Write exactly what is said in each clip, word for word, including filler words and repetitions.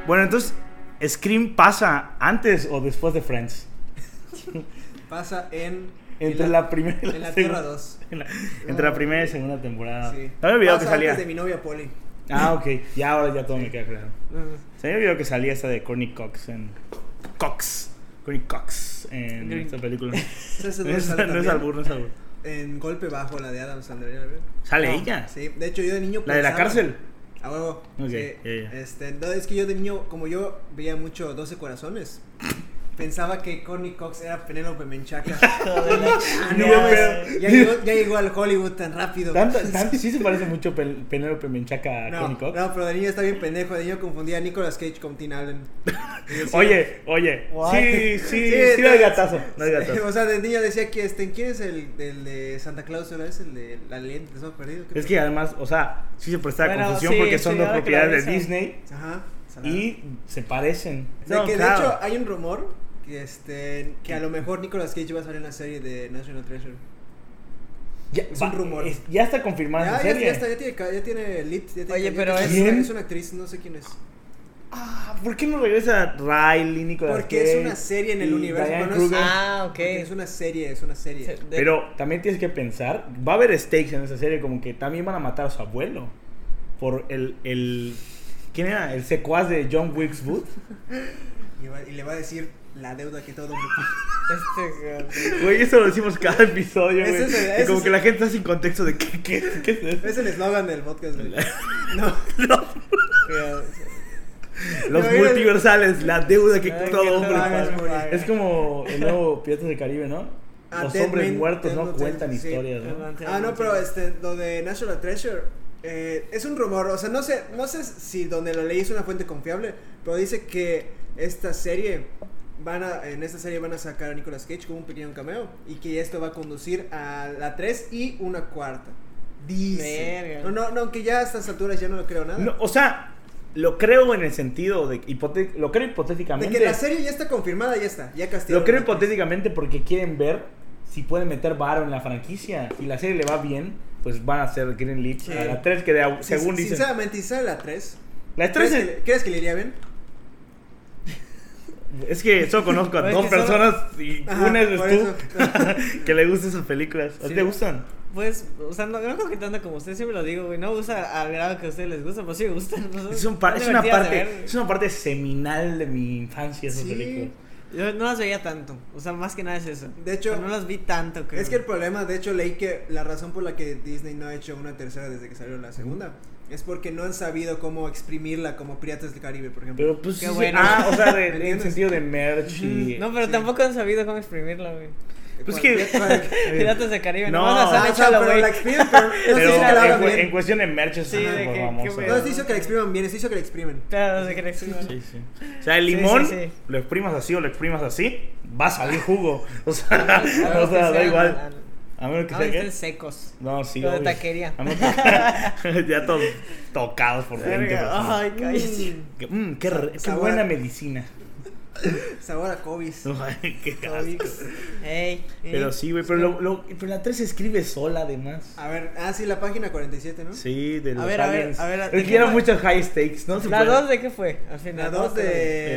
Bueno, entonces, ¿Scream pasa antes o después de Friends? Pasa en... Entre en la, la primera y la En la segunda. Tierra dos. En la, entre la primera y segunda temporada. Sí. Se me había olvidado Pasa que salía. antes de mi novia Polly. Ah, ok. Ya ahora ya todo me queda claro. Uh, Se me olvidó que salía esta de Courtney Cox en... Cox. Courtney Cox en Green. esta película. Esa es No donde es, sale no es también. albur, no es albur. En Golpe Bajo, la de Adam Sandler. ¿Ya la vieron? ¿Sale No, ella? Sí, de hecho yo de niño ¿La de la pensaba- cárcel? A huevo. Ok, Sí. ya, ya. Este, no, es que yo de niño, como yo veía mucho doce corazones, pensaba que Courtney Cox era Penélope Menchaca. Ah, Ni no, de mames, pedo. ya, llegó, ya llegó al Hollywood tan rápido. ¿Tanto, tanto, sí se parece mucho Pel- Penélope Menchaca a No, Courtney Cox. no, pero de niño está bien pendejo. De niño confundía a Nicolas Cage con Tim Allen. Y decía- Oye, oye. What? Sí, sí, sí, Sí, no hay está- gatazo. No hay gatazo. O sea, de niño decía que este, ¿quién es el, el de Santa Claus? ¿No es el de la leyenda de Tesoro Perdido? ¿Qué Es que además, o sea, sí se presta Bueno, confusión sí, porque son sí, dos ahora que lo propiedades de reviso. Disney Ajá. salado. y se parecen. De No, que claro. de hecho hay un rumor que este que a lo mejor Nicolas Cage va a salir en la serie de National Treasure. Ya, es va- un rumor. es- ya está confirmada Ya, esa ya, serie. ya está, ya tiene, ca- ya tiene lead, ya tiene- Oye, ya pero tiene- es- una, es una actriz, no sé quién es. Ah, ¿por qué no regresa Riley, Nicolas Porque Cage es una serie en el y universo. Diane bueno, es- Kruger? Ah, ok. porque es una serie, es una serie. Se- de- Pero también tienes que pensar, va a haber stakes en esa serie, como que también van a matar a su abuelo por el, el ¿quién era? El secuaz de John Wilkes Booth. Y, va- y le va a decir la deuda que todo mundo Este, Güey, eso lo decimos cada episodio, güey. Ese es el- Y ese como es que el- la gente está sin contexto de qué, qué, qué es eso. Es el eslogan del podcast. güey. No. Los No, mira, multiversales, la deuda que Ay, todo que hombre todo paga. hombre paga. Es como el nuevo Piratas del Caribe, ¿no? Ah, Los Dead hombres Men- muertos Dead no Men- cuentan sí. historias, ¿no? Ah, no, pero este, lo de National Treasure eh, es un rumor, o sea, no sé, no sé si donde lo leí es una fuente confiable, pero dice que esta serie van a, en esta serie van a sacar a Nicolas Cage como un pequeño cameo y que esto va a conducir a la tres y una cuarta. Dice. Verga. No, no, no, aunque ya a estas alturas ya no lo creo nada. No, o sea, lo creo en el sentido de hipote- lo creo de hipotéticamente. que la serie ya está confirmada, ya está, ya castigaron. Lo creo hipotéticamente porque quieren ver si pueden meter varo en la franquicia y la serie le va bien, pues van a hacer Greenleaf Sí. a la tres que de, Sí, según dicen. Sinceramente, si sale la tres, La ¿crees, tres que, le- ¿crees que le iría bien? es que solo conozco a No, es dos que solo- personas y Ajá, una eres por tú eso. que le gustan esas películas. ¿A ti Sí. te gustan? Pues, o sea, no, no creo que tanto como ustedes, siempre lo digo, güey. No me gusta al grado que a ustedes les gusta, pero sí me gustan. ¿no? Es, un par- Son es una divertidas de parte ver. es una parte seminal de mi infancia esas Sí. películas. Yo no las veía tanto, o sea, más que nada es eso. De hecho, Pero no las vi tanto, creo. es que el problema, de hecho, leí que la razón por la que Disney no ha hecho una tercera desde que salió la segunda es porque no han sabido cómo exprimirla como Piratas del Caribe, por ejemplo. Pero pues Qué sí, bueno. ah, o sea, de- ¿Me en entiendes? sentido de merch y No, pero Sí. tampoco han sabido cómo exprimirla, güey. pues ¿Cuál- que- cuál- Piratas del Caribe, No. no, vas a Ah, hacer o sea, échalo, pero güey. la exprimen, pero no pero estoy diciendo que la en, hagan cu- bien. en cuestión de merch es Sí, una de que- famosa. qué No pedo. estoy diciendo que la expriman bien, estoy diciendo que la exprimen. Claro, de que la expriman. Sí, sí. O sea, el Sí, limón sí, sí. lo exprimas así o lo exprimas así, va a salir jugo. O sea, A o menos sea que da sean- igual. A menos que No, sea estén que secos. no, sí, Lo de obvio. taquería. A menos que- ya todos tocados por veinte Verga, personas. Ay, cállate. Que, mm, qué, re- qué Sabor. buena medicina. Sabor a Cobis. Ay, qué asco. Cobis. Ey, ey. Pero sí, güey, pero, lo, lo- pero la tres se escribe sola además. A ver, ah, sí, la página cuarenta y siete, ¿no? Sí, de los ver, a ver, aliens. a ver, ¿de Es qué que eran fue? muchos high stakes, ¿no? Se ¿La puede- dos de qué fue? Al final. La dos de...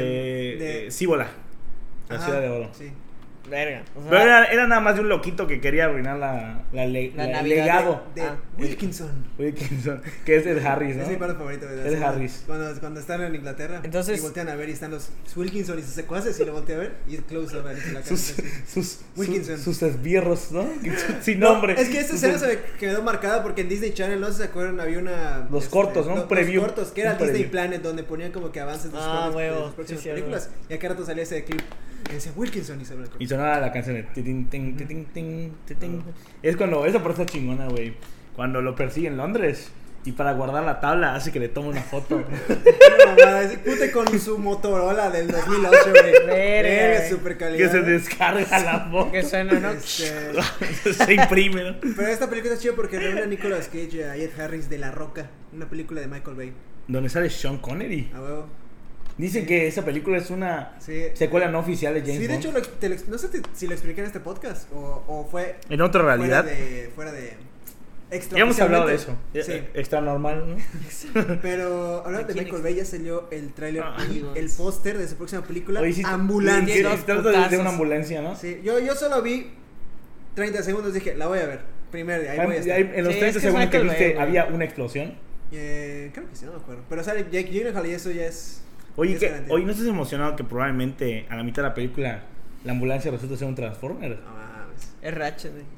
Eh, de- eh, Síbola, la Ajá, ciudad de oro. Sí. Verga. O sea, Pero era, era nada más de un loquito que quería arruinar la, la, le- La la- el Navidad legado. De Ah. Wilkinson. Wilkinson, que es el Harris, ¿no? Es mi parte favorita, ¿verdad? Es Sí, Harris. Cuando, cuando están en Inglaterra Entonces- y voltean a ver y están los Wilkinson y sus secuaces y lo voltean a ver y close up en la cara. Sus, Sí. sus, Wilkinson. sus, sus esbirros, ¿no? Sin No, nombre. es que esta escena se me quedó marcada porque en Disney Channel, no sé si se acuerdan, había una... Los cortos, ¿no? Un los- preview. Los cortos, que era Un Disney preview. Planet, donde ponían como que avances de los Ah, cortos de huevo, las próximas sí, sí, películas. Y acá rato salía ese clip y decía Wilkinson y se me Y sonaba la canción de titín, tin, titín, tin, titín. Es cuando, esa por esa chingona, güey. Cuando lo persigue en Londres y para guardar la tabla hace que le tome una foto. No, mamá, ese pute con su Motorola del dos mil ocho, güey. Verga, Verga, güey. super calidad. Que se descarga la foto. Que suena, ¿no? Este, Se imprime, ¿no? pero esta película es chida porque reúne a Nicolas Cage y a Ed Harris de La Roca, una película de Michael Bay. Donde sale Sean Connery. A huevo. Dicen Sí. que esa película es una Sí. secuela no oficial de James Sí, de Bond. hecho, lo, te lo- no sé te- si lo expliqué en este podcast o, o fue En otra realidad. fuera de, fuera de Ya hemos hablado de eso. Sí. Eh, Extra normal, ¿no? Pero hablando de Aquí en Michael Bay, ya salió el tráiler Ah, y amigos. el póster de su próxima película, Oye, sí, Ambulancia. que- Dos que trata de- de putazos. una ambulancia, ¿no? Sí, yo, yo solo vi treinta segundos, dije, la voy a ver. Primer día, ahí voy a Ahí- estar. ahí- en los Sí, treinta es que es segundos que Michael viste, Bay, güey. había una explosión. Eh, creo que sí, no me acuerdo. Pero sale Jake Gyllenhaal y eso ya es... Oye, es que, garantía. oye, ¿no estás emocionado que probablemente a la mitad de la película la ambulancia resulte ser un Transformer? No mames. Es Ratchet, güey.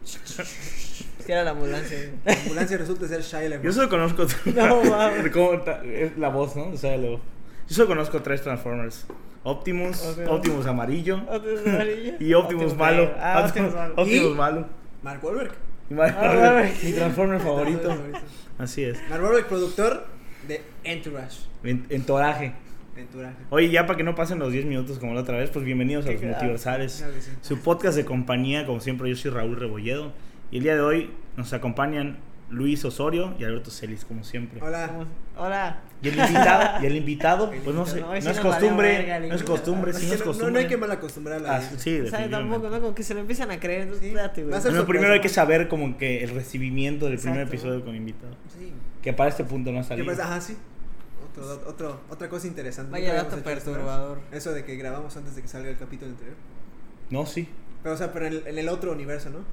Es que era la ambulancia, güey. La ambulancia resulta ser Shia LaBeouf. Yo solo conozco... No, mames. ¿Cómo ta- es la voz, ¿no? O sea, lo- Yo solo conozco tres Transformers. Optimus, Ok. Optimus amarillo Optimus amarillo. y Optimus, malo. negro. Ah, Optimus malo. Optimus ¿Y? malo. Mark Wahlberg. Y malo. Ah, bueno. Mi Transformer favorito. Así es. Mark Wahlberg, productor de Entourage. En, en toraje. Entourage. Oye, ya para que no pasen los diez minutos como la otra vez, pues bienvenidos a Qué los cagado. Multiversales. Claro que sí. Su podcast de compañía, como siempre, yo soy Raúl Rebolledo. Y el día de hoy nos acompañan Luis Osorio y Alberto Celis, como siempre. Hola. Hola. Y el invitado, y el invitado, pues no sé, No, no ese es nos valió costumbre, verga, el no es invitado. costumbre, Es sí, no que es no, no, costumbre. no hay que mal acostumbrar a la Ah, gente. sí, ¿Sabes? definitivamente. Tampoco, ¿no? Como que se lo empiezan a creer. Sí. Espérate, güey. Va a ser No, sorpresa. primero hay que saber como que el recibimiento del primer Exacto. episodio con invitado. Sí. Que para este punto no ha ¿Qué salido. pasa? Ajá, sí. Otro, otro, otra cosa interesante. Vaya Nunca dato habíamos hecho esto, ¿no? perturbador. Eso de que grabamos antes de que salga el capítulo anterior. No, sí. Pero, o sea, pero en el, en el otro universo, ¿no?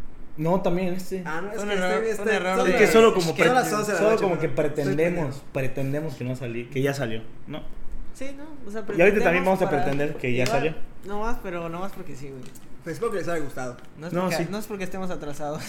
No, también este. Ah, no, es Fue un que error, estoy, fue un estoy- error son Es de- que las- solo como, son pre- las once de la solo noche, como ¿no? que Estoy pretendemos, pendejo. pretendemos que no salió, que ya salió. No. Sí, ¿no? O sea, Y ahorita también vamos a para- pretender que ya igual, salió. No más, pero no más porque sí, güey. Pues espero que les haya gustado. No es, No, porque, sí. no es porque estemos atrasados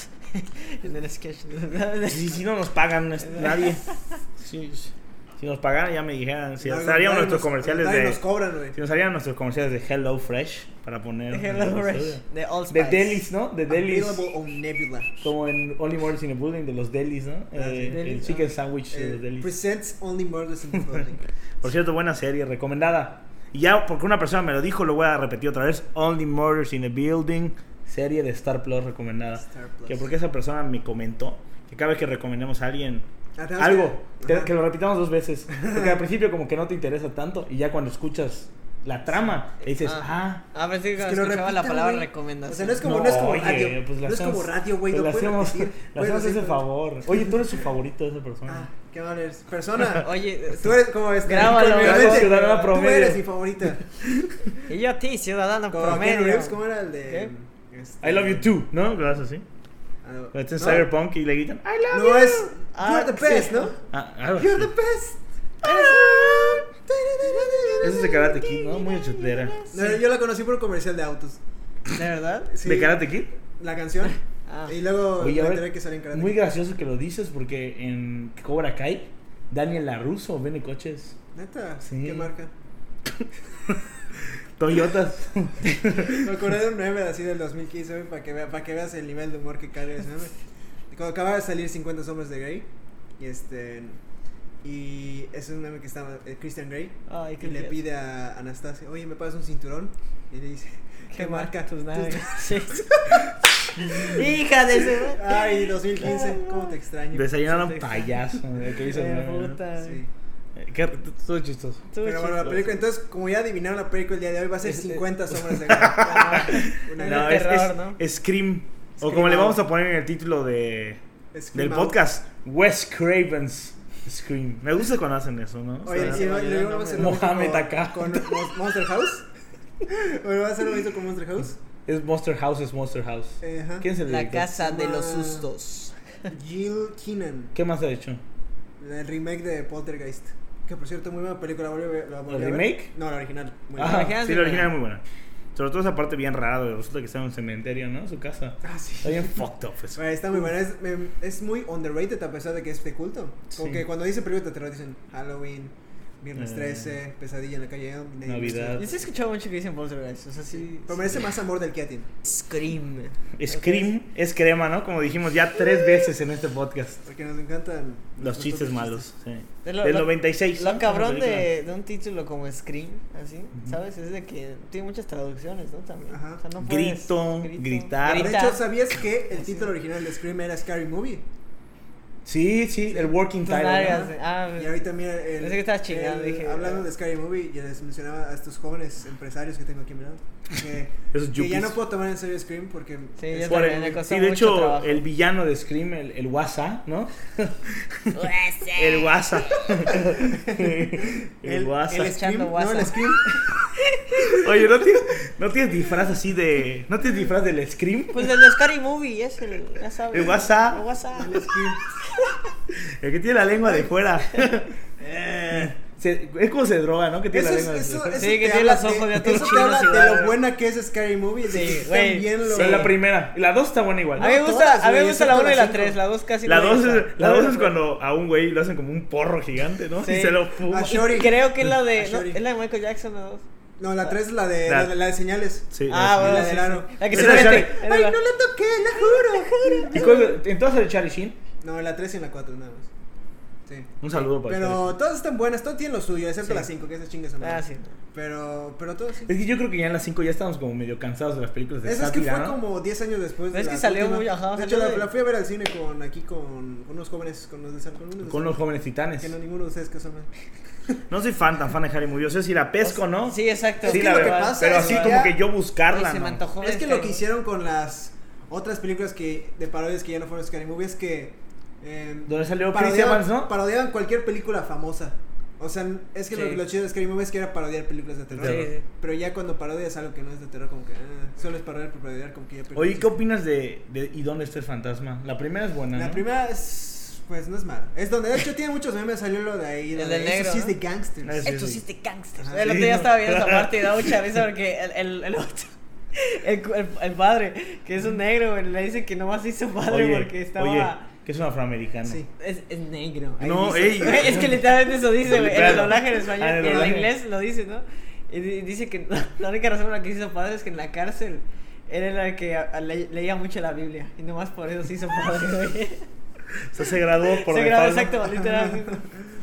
en el sketch. Si, si no nos pagan es- nadie. Sí, sí. Si nos pagaran ya me dijeran. Si No, haríamos nadie nuestros nos- comerciales nadie de. nos cobran, güey. Si nos harían nuestros comerciales de Hello Fresh para poner. en el Hello Fresh. episodio. De All De Spice. delis, ¿no? De delis. Available on Nebula. Como en Only Murders in the Building, de los delis, ¿no? Ah, sí, Eh, el delis, chicken ah. sandwich de Eh, los delis. presents Only Murders in the Building. Por cierto, buena serie, recomendada. Y ya, porque una persona me lo dijo, lo voy a repetir otra vez. Only Murders in the Building, serie de Star Plus recomendada. Star Plus. Que porque esa persona me comentó que cada vez que recomendemos a alguien Ah, tenemos algo, que- que, ajá. que lo repitamos dos veces. Porque al principio como que no te interesa tanto y ya cuando escuchas la trama, le dices, ah, Ah, pensé que Es que cuando lo escuchaba la repitan, palabra güey. recomendación. O sea, no es como, no, no es como oye, radio. pues le no es hacemos- como radio, güey. pues No le puedes hacemos, repetir. le Puedes hacemos decir, ese favor. Oye, tú eres su favorito de esa persona. Ah, qué mal eres. Persona. Oye, Tú eres como este. Grábalo, obviamente, grábalo, ciudadana Tú promedio. eres mi favorita. y yo a ti, ciudadano Como Keanu promedio. Reeves, ¿cómo era el de. este- I love you too, ¿no? Lo haces así. Ah, no. Cuando estás en No. Cyberpunk y le gritan, I love No you. es. Ah, You're the sí. best, ¿no? Ah, algo You're así. the best. Eso es de Karate Kid, ¿no? Muy ochentera. No, yo la conocí por un comercial de autos. ¿De verdad? Sí, ¿De Karate Kid? La canción. Ah. Y luego Oye, me a ver, enteré que sale en Karate muy Kid. gracioso que lo dices porque en Cobra Kai, Daniel LaRusso vende coches. Neta, Sí. ¿qué marca? Toyotas. Me acordé de un meme así del dos mil quince, güey, para que, vea, para que veas el nivel de humor que carga ese meme. Y cuando acaba de salir cincuenta sombras de Grey, y este. Y es un meme que está eh, Christian Grey. Ay, qué Y le bien. pide a Anastasia, oye, ¿me pagas un cinturón? Y le dice, ¿qué marca? Tus Tus- nalgas. Sí. Hija de ese. Ay, dos mil quince, ¿cómo te extraño? Desayunaron Sí, sí. payaso. ¿eh? ¿Qué dices? Eh, ¿no? puta. Sí. Eh, qué- Todo chistoso. Estuvo Pero bueno, la chistoso. película, entonces, como ya adivinaron la película el día de hoy, va a ser Este- cincuenta sombras de Grey. Una No, No, de es, terror, es- ¿no? es Scream. O Scream como le Out. vamos a poner en el título de, Scream del Out. podcast, Wes Craven's Scream. Me gusta cuando hacen eso, ¿no? O Oye, sea, sí, no, y ya luego no va a me- ser lo mismo Mohamed con- acá. Con Mon- Monster House. Oye, va a ser lo mismo con Monster House. es Monster House, es Monster House. Eh, ajá. ¿Quién es el La director? casa de los Ah. sustos. Jill Keenan. ¿Qué más ha hecho? El remake de Poltergeist. Que por cierto, muy buena película. La volví a ver- la volví ¿El a ver. remake? No, la original. Muy Ah, buena. original es sí, muy la original es buena. muy buena. Sobre todo esa parte bien rara de resulta que está en un cementerio, ¿no? Su casa. Ah, sí. Está bien fucked up eso. Bueno, está muy buena. Es, me- es muy underrated a pesar de que es de culto. Como Sí. que cuando dicen película de terror dicen Halloween, Viernes Eh, trece, Pesadilla en la calle Elm, Navidad. Yo sí he escuchado mucho que dicen Poltergeist. O sea, sí. Pero merece más amor del que a ti. Scream. Scream es crema, ¿no? Como dijimos ya tres veces en este podcast. Porque nos encantan Los nuestros chistes propios malos. Sí. Es lo- Del lo- noventa y seis. Lo ¿no? cabrón Esa película. de, de un título como Scream, así, ¿sabes? Es de que tiene muchas traducciones, ¿no? También. Ajá. O sea, no puedes- Grito, gritar. De grita. hecho, ¿sabías que el título original de Scream era Scary Movie? Sí, sí, el working Tus title. nalgas, ¿no? ah, Y ahorita mira, el, Pensé que estabas chingando, el- dije, hablando ah. de Scary Movie, ya les mencionaba a estos jóvenes empresarios que tengo aquí a mi lado. Que, Esos que ya yuppies. no puedo tomar en serio Scream porque Sí, es- yo Por también, el- me costó sí, de mucho hecho, trabajo. el villano de Scream, el, el WhatsApp, ¿no? El WhatsApp. el el, WhatsApp. el Scream, Echando no, WhatsApp. el Scream. Oye, ¿no tienes, ¿no tienes disfraz así de... ¿No tienes disfraz del Scream? Pues el de Scary Movie, es el, ya sabes. El WhatsApp. El WhatsApp. El Scream. El que tiene la lengua de fuera. Eh, se- es como se droga, ¿no? Que tiene Eso, la es, lengua de eso, fuera. eso Sí, que te tiene habla los ojos de, ya todos eso te chinos habla igual, de lo güey. buena que es Scary Movie. De Sí, que güey, también lo... Pero la primera. Y la dos está buena igual. A mí me No, gusta, todas, a mí me güey, gusta la excepto uno y la la cinco. tres, la dos casi La no me dos, gusta. es, la dos es cuando a un güey lo hacen como un porro gigante, ¿no? Sí. Y se lo fuma. A Shorty. Creo que es la de, A no, Shorty. es la de Michael Jackson, la dos. No, la tres es la de, La- la, de- la de señales. Sí, Ah, la- bueno, la sí, del sí. aro. La que Esa se es mete. Shorty. era Ay, la- no la toqué, la juro, juro. ¿Y cuál- en todas de Charlie Sheen? No, en la tres y en la cuatro nada más. Sí. Un saludo para Pero todas están buenas, todas tienen lo suyo, excepto Sí. la cinco, que esa chinga son Ah, sí. Pero, pero todas sí. Es que yo creo que ya en las cinco ya estamos como medio cansados de las películas de Esa es que sátira, fue ¿no? como diez años después. Es de que la salió última. muy- ajá, De salió hecho, la, de- la fui a ver al cine con aquí con, con unos jóvenes, con los de San con unos de Con San- los jóvenes titanes. Que no ninguno de ustedes que son. No soy fan, tan fan de Harry Movie. O sea, si la pesco, ¿no? Sí, exacto. Es Sí, que la lo que verdad. pasa Pero es así que como ya- que yo buscarla, Ay, se me ¿no? antojó Es ver que lo Scary que Movie. hicieron con las otras películas que de parodias que ya no fueron Scary Movie es que eh, Donde salió Chris parodiaban, Evans, ¿no? parodiaban cualquier película famosa. O sea, es que Sí. lo, lo chido de Scary Movie es que era parodiar películas de terror. Sí, sí. Pero ya cuando parodias algo que no es de terror, como que ah, solo es parodiar por parodiar, como que ya Oye, perdiste. ¿qué opinas de, de ¿Y dónde está el fantasma? La primera es buena, La ¿no? primera es, pues no es mala. Es donde, de hecho, tiene muchos memes, salió lo de ahí. lo El de del eso negro, sí es ¿no? de gangsters. Ah, sí, Esto sí. sí es de gangsters. Ajá. El otro Sí, día ¿no? estaba viendo esa parte y da mucha risa porque el, el, el otro. El, el, el padre, que es un negro, güey, le dice que nomás se hizo padre Oye, porque estaba. oye, que es un afroamericano. Sí. Es, es negro. Ahí No, dice. ey. Güey, es que literalmente eso dice, güey. En el Claro. doblaje en español. Ah, en el y en doblaje. inglés lo dice, ¿no? Y di- dice que la única razón por la que se hizo padre es que en la cárcel él era el que a- a- le- leía mucho la Biblia. Y nomás por eso se hizo padre, güey. O sea, se graduó por Se grabó default, ¿no? exacto, literalmente.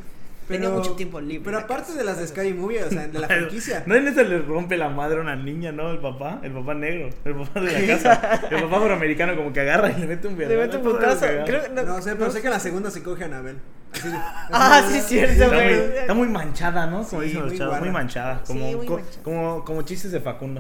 Tenía mucho tiempo libre. Pero en la aparte cárcel. de las de Scary Movie, o sea, de la franquicia. ¿No en esa le rompe la madre a una niña, no? El papá, el papá negro, el papá de la casa. El papá afroamericano como que agarra y le mete un Le vergazo. mete un putazo. Creo, no, No sé, pero sé que en la segunda se coge a Anabel. Así, Ah, así- sí, cierto, Está muy, güey. está muy manchada, ¿no? Como Sí, dicen los muy chavos, muy guarra. manchada. Como, Sí, muy co- manchada. como, como chistes de Facundo.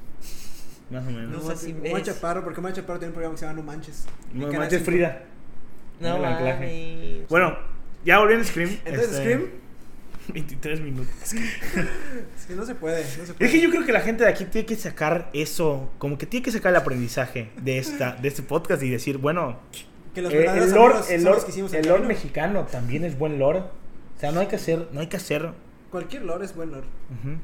Más o No, menos. No sé si Omar ves. Chaparro, porque Omar Chaparro tiene un programa que se llama No Manches. No En Canal manches cinco. Frida. No El anclaje. mames. Bueno, ya volviendo a Scream. Entonces, este, Scream, veintitrés minutos. es que no se puede, no se puede. Es que yo creo que la gente de aquí tiene que sacar eso, como que tiene que sacar el aprendizaje de esta de este podcast y decir, bueno, Que los eh, verdaderos el lore, amigos el son lore, los que hicimos el el lore camino. mexicano también es buen lore. O sea, no hay que hacer, no hay que hacer. Cualquier lore es buen lore. Ujú.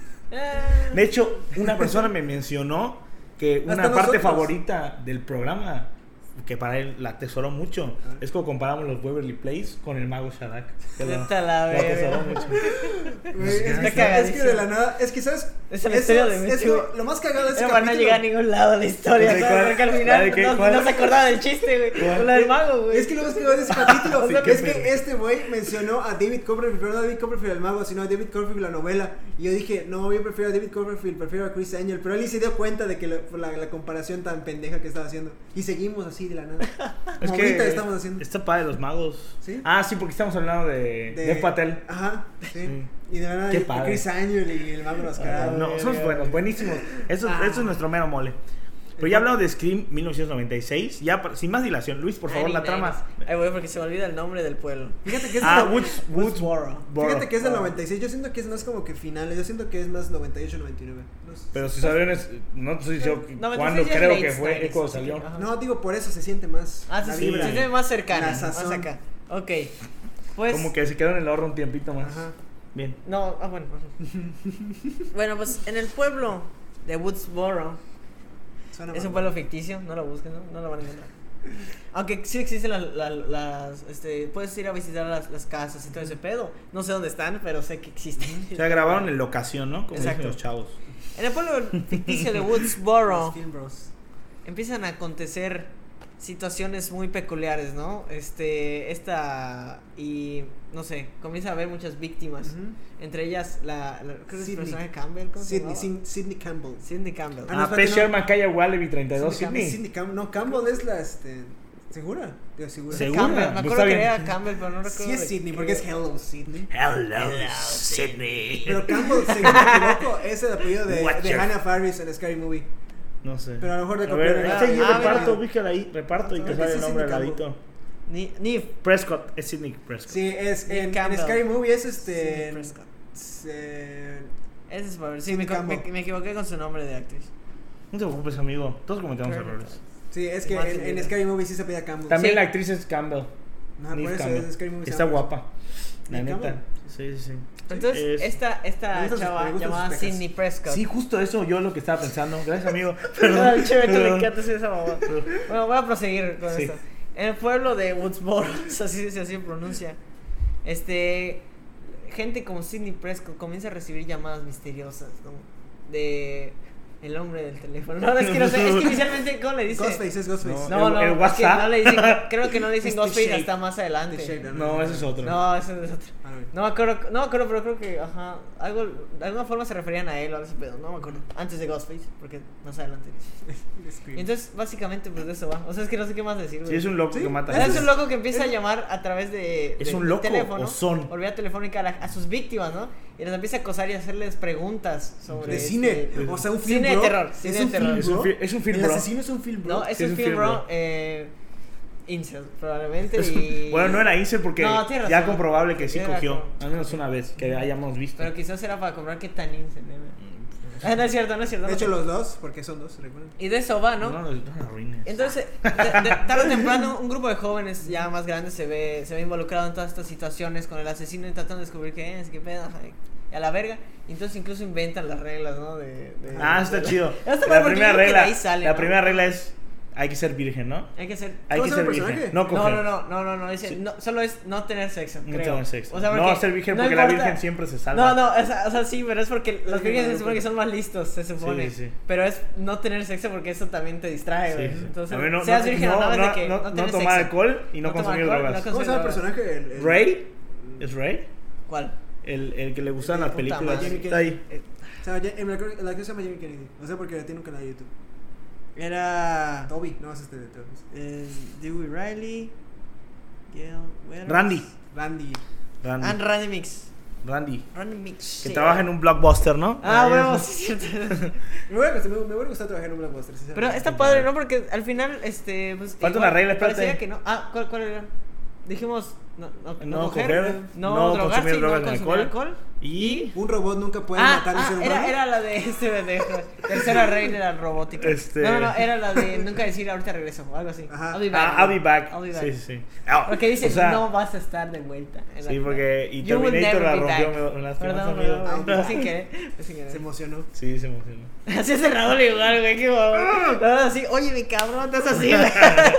Ah. De hecho, una persona me mencionó que una Hasta parte nosotros. favorita del programa, que para él la atesoró mucho, Ah. es como comparamos los Waverly Place con el mago Shadak. Que lo- Vete a la lo atesoró verga. mucho. Güey, es, Está que, es cagadísimo. que de la nada, es que sabes, Esa es la historia de Meche, eso- güey. lo más cagado de ese Pero para no capítulo- llegar a ningún lado la historia, ¿De ¿sabes? cuál? Porque al ¿La de final qué? no, ¿Cuál? no se acordaba del chiste, güey. ¿Cuál? Con la del mago, güey. Es que lo más cagado de ese capítulo Sí, es qué que pedo. este güey mencionó a David Copperfield, pero no a David Copperfield el mago, sino a David Copperfield la novela. Y yo dije, no, yo prefiero a David Copperfield, prefiero a Chris Angel. Pero él ni se dio cuenta de que la, la, la comparación tan pendeja que estaba haciendo. Y seguimos así de la nada. Es Como que ahorita estamos haciendo. está padre los magos. ¿Sí? Ah, sí, porque estamos hablando de, de, Patel. Ajá, sí. Sí. Y de la nada, Qué y padre. Chris Angel y el mago mascarado. No, verga, somos buenos, güey. buenísimos. Eso, Ah. eso es nuestro mero mole. Pero ya hablando de Scream mil novecientos noventa y seis, ya para- sin más dilación, Luis, por favor, la trama. Ay, güey, porque se me olvida el nombre del pueblo. Fíjate que es Ah, de- Woods, Woods, Woodsboro. Fíjate que es del Boro. noventa y seis. Yo siento que es más como que finales. Yo siento que es más noventa y ocho, noventa y nueve. No, sé. Pero si saben, es- no sé si yo noventa y cuándo seis ya es creo late que fue, nineties, es cuando así que, salió. ajá. No, digo, por eso se siente más. Ah, sí, la sí, vibra. se siente más cercana, La más sazón. acá. Ok. Pues. Como que se quedó en el ahorro un tiempito más. Ajá. Bien. No, ah, bueno. Bueno, pues en el pueblo de Woodsboro. Suena Es mal. un pueblo ficticio, no lo busquen, ¿no? No lo van a encontrar. Aunque sí existen las, las, las, este, puedes ir a visitar las, las casas y todo ese pedo. No sé dónde están, pero sé que existen. O sea, grabaron en locación, ¿no? Como Exacto. dicen los chavos. En el pueblo ficticio de Woodsboro Los Film Bros. empiezan a acontecer situaciones muy peculiares, ¿no? Este, esta y no sé, comienza a haber muchas víctimas. Ujú. Entre ellas la, la creo que es el Sidney. personaje Campbell, ¿cómo se Sidney, llamaba? Sin- Sidney Campbell. Sidney Campbell. Ah, no, Ah, espérate, P. no. Sherman, Kaya Wallaby treinta y dos, Sidney Campbell. Sidney. Sidney Campbell. No, Campbell es la este. ¿Segura? Yo segura. ¿Segura? Campbell, me Pues acuerdo está que bien. era Campbell, pero no recuerdo. Sí es de Sydney, qué- porque es Hello Sydney. Hello, Sydney. Pero Campbell, si no me equivoco, es el apellido de, Watch de your- Hannah Faris en Scary Movie. No sé. Pero a lo mejor de A ver, copiar este ahí Ah, reparto, mira. búscala ahí, reparto y Ah, te sí, sale sí, el sí, nombre al me campo. ladito. Ni, Neve. Prescott, es Sidney Prescott. Sí, es Nick en, en Campbell. Scary Movie es Sí, este. Prescott. se- Ese es para ver. Sí, Sidney me, co- me, Campbell. me equivoqué con su nombre de actriz. No te preocupes, amigo. Todos cometemos Claro. errores. Sí, es que Martin en, en Luther. Scary Movie sí se pedía Campbell. También Sí. la actriz es Campbell. No, Neve por eso Campbell. es Scary Movie. se Está llama. guapa. La Neve neta. Campbell. Sí, sí, sí. Entonces, Es- esta, Me esta gustan sus- chava me gustan llamada sus pecas. Sidney Prescott. Sí, justo eso yo lo que estaba pensando. Gracias, amigo. Al Chevete le perdón. encanta hacer esa mamá. Bueno, voy a proseguir con Sí. esto. En el pueblo de Woodsboro, así se así se pronuncia, este, gente como Sidney Prescott comienza a recibir llamadas misteriosas, ¿no? De el hombre del teléfono. No, es que no sé, es que inicialmente, ¿cómo le dice? Ghostface es Ghostface. No. No, El- no, el es que WhatsApp. no le dicen, creo que no le dicen Es The Ghostface Shade. hasta más The Shade, adelante. No, ese es otro. No, ese es otro. A ver. No me acuerdo, no me acuerdo, pero creo que, ajá, algo, de alguna forma se referían a él o algo así, pero no me acuerdo. Antes de Ghostface, porque más adelante. Scream. Y entonces, básicamente, pues de eso va. O sea, es que no sé qué más decir, Sí, güey. es un loco Sí, que mata Es gente. un loco que empieza a Es- llamar a través de, ¿Es de- un del loco teléfono, o son? por vía telefónica a, la- a sus víctimas, ¿no? Y les empieza a acosar y a hacerles preguntas sobre De este- cine. O sea, un film Cine de bro. terror, cine Es de un terror. film Es un bro. fi- es un film El bro. asesino es un film bro. No, es Sí, un es un film, film, bro, bro. eh, incel, probablemente. Es- Y... Bueno, no era Incel porque No, tienes ya razón. comprobable que sí Tienes cogió. razón. Al menos una vez que hayamos visto. Pero quizás era para comprar qué tan incel, ¿eh? Ah, no es cierto, no es cierto. De no hecho, sé. los dos, porque son dos, recuerden. Y de eso va, ¿no? No, no, no la arruines. Entonces, de, de- tarde o temprano, un grupo de jóvenes ya más grandes se ve, se ve involucrado en todas estas situaciones con el asesino y tratando de descubrir qué es, qué pedo, ajá, y a la verga. Y entonces incluso inventan las reglas, ¿no? De, de- Ah, de- está de- chido. Está La bueno porque primera yo creo que de regla, ahí sale, la ¿no? primera regla es hay que ser virgen, ¿no? Hay que ser. Hay ¿Cómo que se ser llama el virgen. personaje? No No, coger. no, no, no, no, no, dice, Sí. no, solo es no tener sexo, No creo. tener sexo. O sea, no porque ser virgen no porque la importa- virgen siempre se salva. No, no, o sea, o sea, sí, pero es porque los Sí, vírgenes no, se supone no. que son más listos, se supone. Sí, sí. Pero es no tener sexo porque eso también te distrae, güey. Sí, sí. Entonces, A ver, no, seas no, virgen no, o no, es no, de que no, no, no tener tomar sexo. alcohol y no tomar consumir alcohol, drogas. no ¿Cómo se llama el consumir personaje? El, el- Ray, ¿es Ray? ¿Cuál? El, el que le gustan Sí, las puta películas. madre. Jamie Está ahí. Kennedy. O sea, ya- el actor- el actor se llama Jamie Kennedy. No sé por qué tiene un canal de YouTube. Era Toby, no es este de Toby. eh, Dewey Riley, Gail Weathers. Randy. Randy. Randy. And Randy Mix. Randy. Randy Mix. Que sí. trabaja en un blockbuster, ¿no? Ah, Ahí huevo, es- sí, es cierto. Me hubiera gustado, me, me hubiera gustado trabajar en un blockbuster. Pero sinceramente. está padre, ¿no? Porque al final, este, pues. Falta igual una regla, espérate. parecía que no. Ah, ¿cuál, cuál era? Dijimos. No, no, no, No coger, coger, no, no drogarse, consumir y drogas no ni consumir alcohol. alcohol. Y Un robot nunca puede Ah, matar a un ser ah humano. era, era la de este pendejo. Tercera reina de la robótica. Este- No, no, no, era la de nunca decir ahorita regreso o algo así. Ajá. I'll be back. Ah, I'll be back. I'll be back. Sí, sí, sí. Ah, Porque dice, o sea, no vas a estar de vuelta. en la Sí, vida. porque. Y You will Terminator never la be rompió. back. Me, me lastimaste, Perdón, amigo. perdón, Ah, fue sin querer. Fue sin querer. Se emocionó. Sí, se emocionó. Así es el Raúl igual, güey, qué guapo. No, así, oye, mi cabrón, estás así, güey.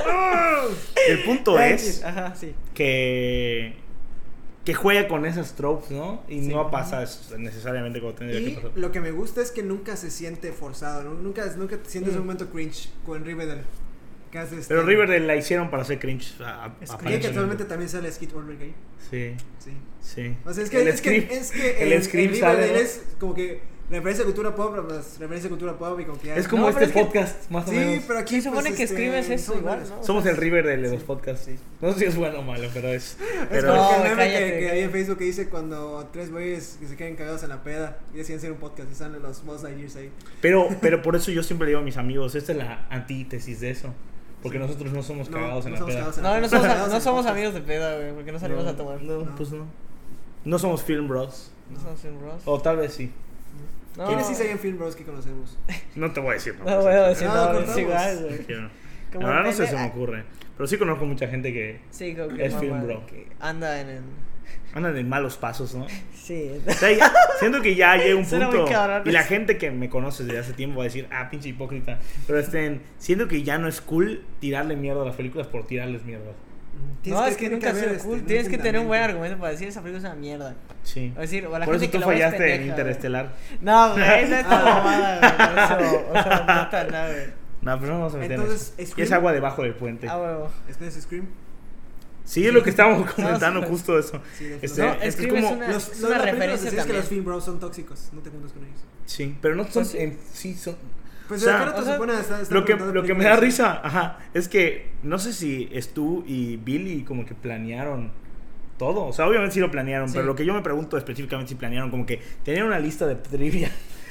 El punto es Ajá, sí. que. Que juega con esas tropes, ¿no? Y Sí. no pasa necesariamente como tendría que Y pasar. lo que me gusta es que nunca se siente forzado, ¿no? Nunca, nunca te sientes Mm. un momento cringe con Riverdale. Que hace este- Pero Riverdale la hicieron para hacer cringe. a- a- Es Y que aparentemente. actualmente también sale Skid Ulrich ahí. Sí, Sí. sí. O sea, es que, El es, Scream- que, es que el en- Scream en sale, Riverdale ¿no? es como que referencia a cultura pop, más referencia a cultura pop y como que ya... Es como No, pero este es que- podcast, más o Sí, menos. pero aquí Sí, se supone pues, que este, escribes eso somos igual, buenos. ¿no? Somos el Riverdale de Sí. los podcasts. Sí. No sé si es bueno o malo, pero es. Es Pero como No, el güey, meme que, cállate, que güey. hay en Facebook que dice cuando tres güeyes que se quedan cagados en la peda y deciden hacer un podcast y salen los Buzz Lightyears ahí. Pero, pero por eso yo siempre le digo a mis amigos, esta es la antítesis de eso. Porque Sí. nosotros no somos No, cagados en no la somos peda. cagados en No, la no peda. somos, Cagados en no el somos podcast. amigos de peda, güey, porque no salimos No, a tomar. No, pues no. No somos film bros. No somos film bros. O tal vez sí. No. ¿Quiénes sí serían film bros que conocemos? No te voy a decir. No voy a decir No, nada, cortamos. es igual, No güey. quiero. Como La verdad no sé, pende- se me ocurre. Pero sí conozco mucha gente que Sí, como que Es film mamá, bro. que anda en el... andan en malos pasos, ¿no? Sí. O sea, ya- siento que ya llega un Suena muy punto cabrón. y la gente que me conoce desde hace tiempo va a decir, ah, pinche hipócrita. Pero estén, siento que ya no es cool tirarle mierda a las películas por tirarles mierda. No, es que tiene nunca ha haber, sido este, cool. un Tienes que tener un buen fundamento. argumento para decir esa película es una mierda. Sí. O decir, o a la Por gente eso que tú la ve es fallaste en pendeja, Interestelar. güey. No, güey, no es tan Ah. mamada, güey. Eso, o sea, neta, no, güey. No, pero no vamos a meter en Entonces, eso. Scream- Es agua debajo del puente. Ah, huevo. ¿Este es Scream? Sí, es lo que estábamos comentando, sí. justo eso. Sí, de- Este, No, es Scream es como- una- Los, es los- una la película referencia decía es que también. los film bros son tóxicos, no te juntas con ellos. Sí, pero no son Pues sí. en sí son. Pues O sea, el Carlos o sea, se pone a estar- estar Lo que, preguntando lo que me da películas. risa, ajá, es que no sé si Stu y Billy como que planearon todo. O sea, obviamente sí lo planearon, Sí. pero lo que yo me pregunto específicamente si planearon, como que tenían una lista de trivia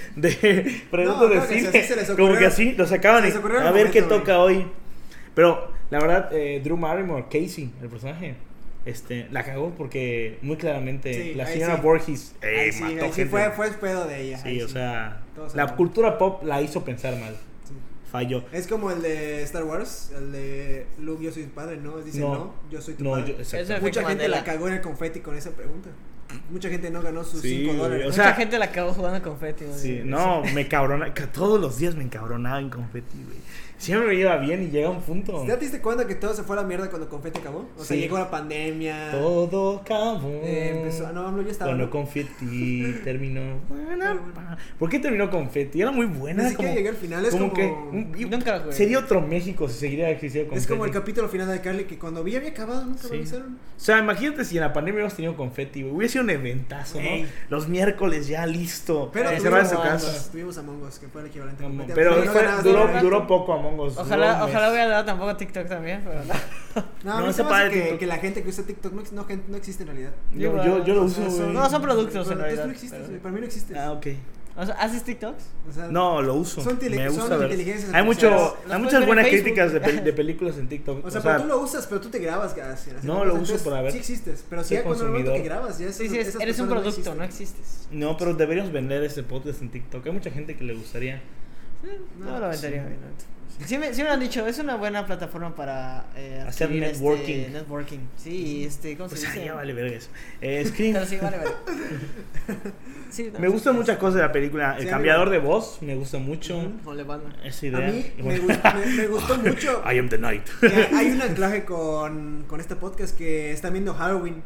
de preguntas No, de creo que sí, cine. así se les Como ocurrió. que así lo sacaban Se y les ocurrió al a ver qué momento, toca hoy. Pero la verdad, eh, Drew Barrymore, Casey, el personaje, este, la cagó porque muy claramente Sí, la ahí señora sí. Borges eh, Ahí sí, mató ahí sí gente. fue, fue el pedo de ella. Sí, ahí o sí. sea, Todos la sabemos. cultura pop la hizo pensar mal. Sí. Falló. Es como el de Star Wars, el de Luke, yo soy tu padre, ¿no? Dice, No. no, yo soy tu No, padre. yo, exacto. Eso es- Mucha Efecto gente Mandela. la cagó en el confeti con esa pregunta. Mucha gente no ganó sus Sí, cinco güey, dólares. o Mucha sea- gente la acabó jugando confeti. ¿no? Sí, no, me cabrona, que todos los días me encabronaba en confeti, güey. Siempre me iba bien y llega un punto. ¿Ya te diste cuenta que todo se fue a la mierda cuando confeti acabó? O sea, Sí. llegó la pandemia. Todo acabó. eh, empezó, no, no, yo estaba. Cuando ¿no? confeti terminó. ¿Por qué terminó confeti? Era muy buena. Ni Era siquiera como, llegué al final, es como, como. que un- y- Nunca lo jugué. sería otro México si seguiría existiendo confeti. Es como el capítulo final de Carly que cuando vi había acabado, nunca Sí. lo avisaron. O sea, imagínate si en la pandemia hubiéramos tenido confeti, güey. Hubiera sido un eventazo, ¿no? Ey. Los miércoles ya listo. Pero encerrado en tuvimos su Among casa. Us, tuvimos Among Us, que fue el equivalente a Among- confeti. Pero no fue- ganabas duró, nada. duró poco Among Us. duró Ojalá, un mes. ojalá hubiera dado tampoco TikTok también, pero no. No, a No, mí esa se me padre hace de que, TikTok. que la gente que usa TikTok no, ex- no, gen- no existe en realidad. Yo, yo, yo lo O uso, sea, güey. son- No, son productos, en Bueno, realidad, Tú no existes, pero- güey, para mí no existes. Ah, ok. O sea, ¿haces TikToks? O sea, No, lo uso. Son tele- Me son gusta ver. inteligencias Hay, mucho, artificiales. Las hay puedes muchas ver en buenas Facebook. críticas de, pel- de películas en TikTok. O sea, pero tú lo usas, pero tú te grabas. Así, así, No, así, lo entonces, uso para ver. Sí existes, pero si Soy ya cuando el momento que consumidor. grabas, ya Sí, esas- sí, es- esas eres un personas producto, no existen. existes. No, pero deberíamos vender este podcast en TikTok. Hay mucha gente que le gustaría. No, No, lo aventaría bien. ¿no? Sí me, sí me lo han dicho, es una buena plataforma para eh, Hacer adquirir, este, networking. networking. Sí, este, ¿cómo se Pues dice? ay, ya vale verga eso. Eh, Scream. Pero sí, vale, vale. Sí, no, Me sí, gustan sí. muchas cosas de la película. El Sí, cambiador amigo. de voz me gusta mucho. O le van a- Esa A idea. mí Y me, bueno. gust- me- me gustó mucho. I am the night. que hay un anclaje con, con este podcast que están viendo Halloween.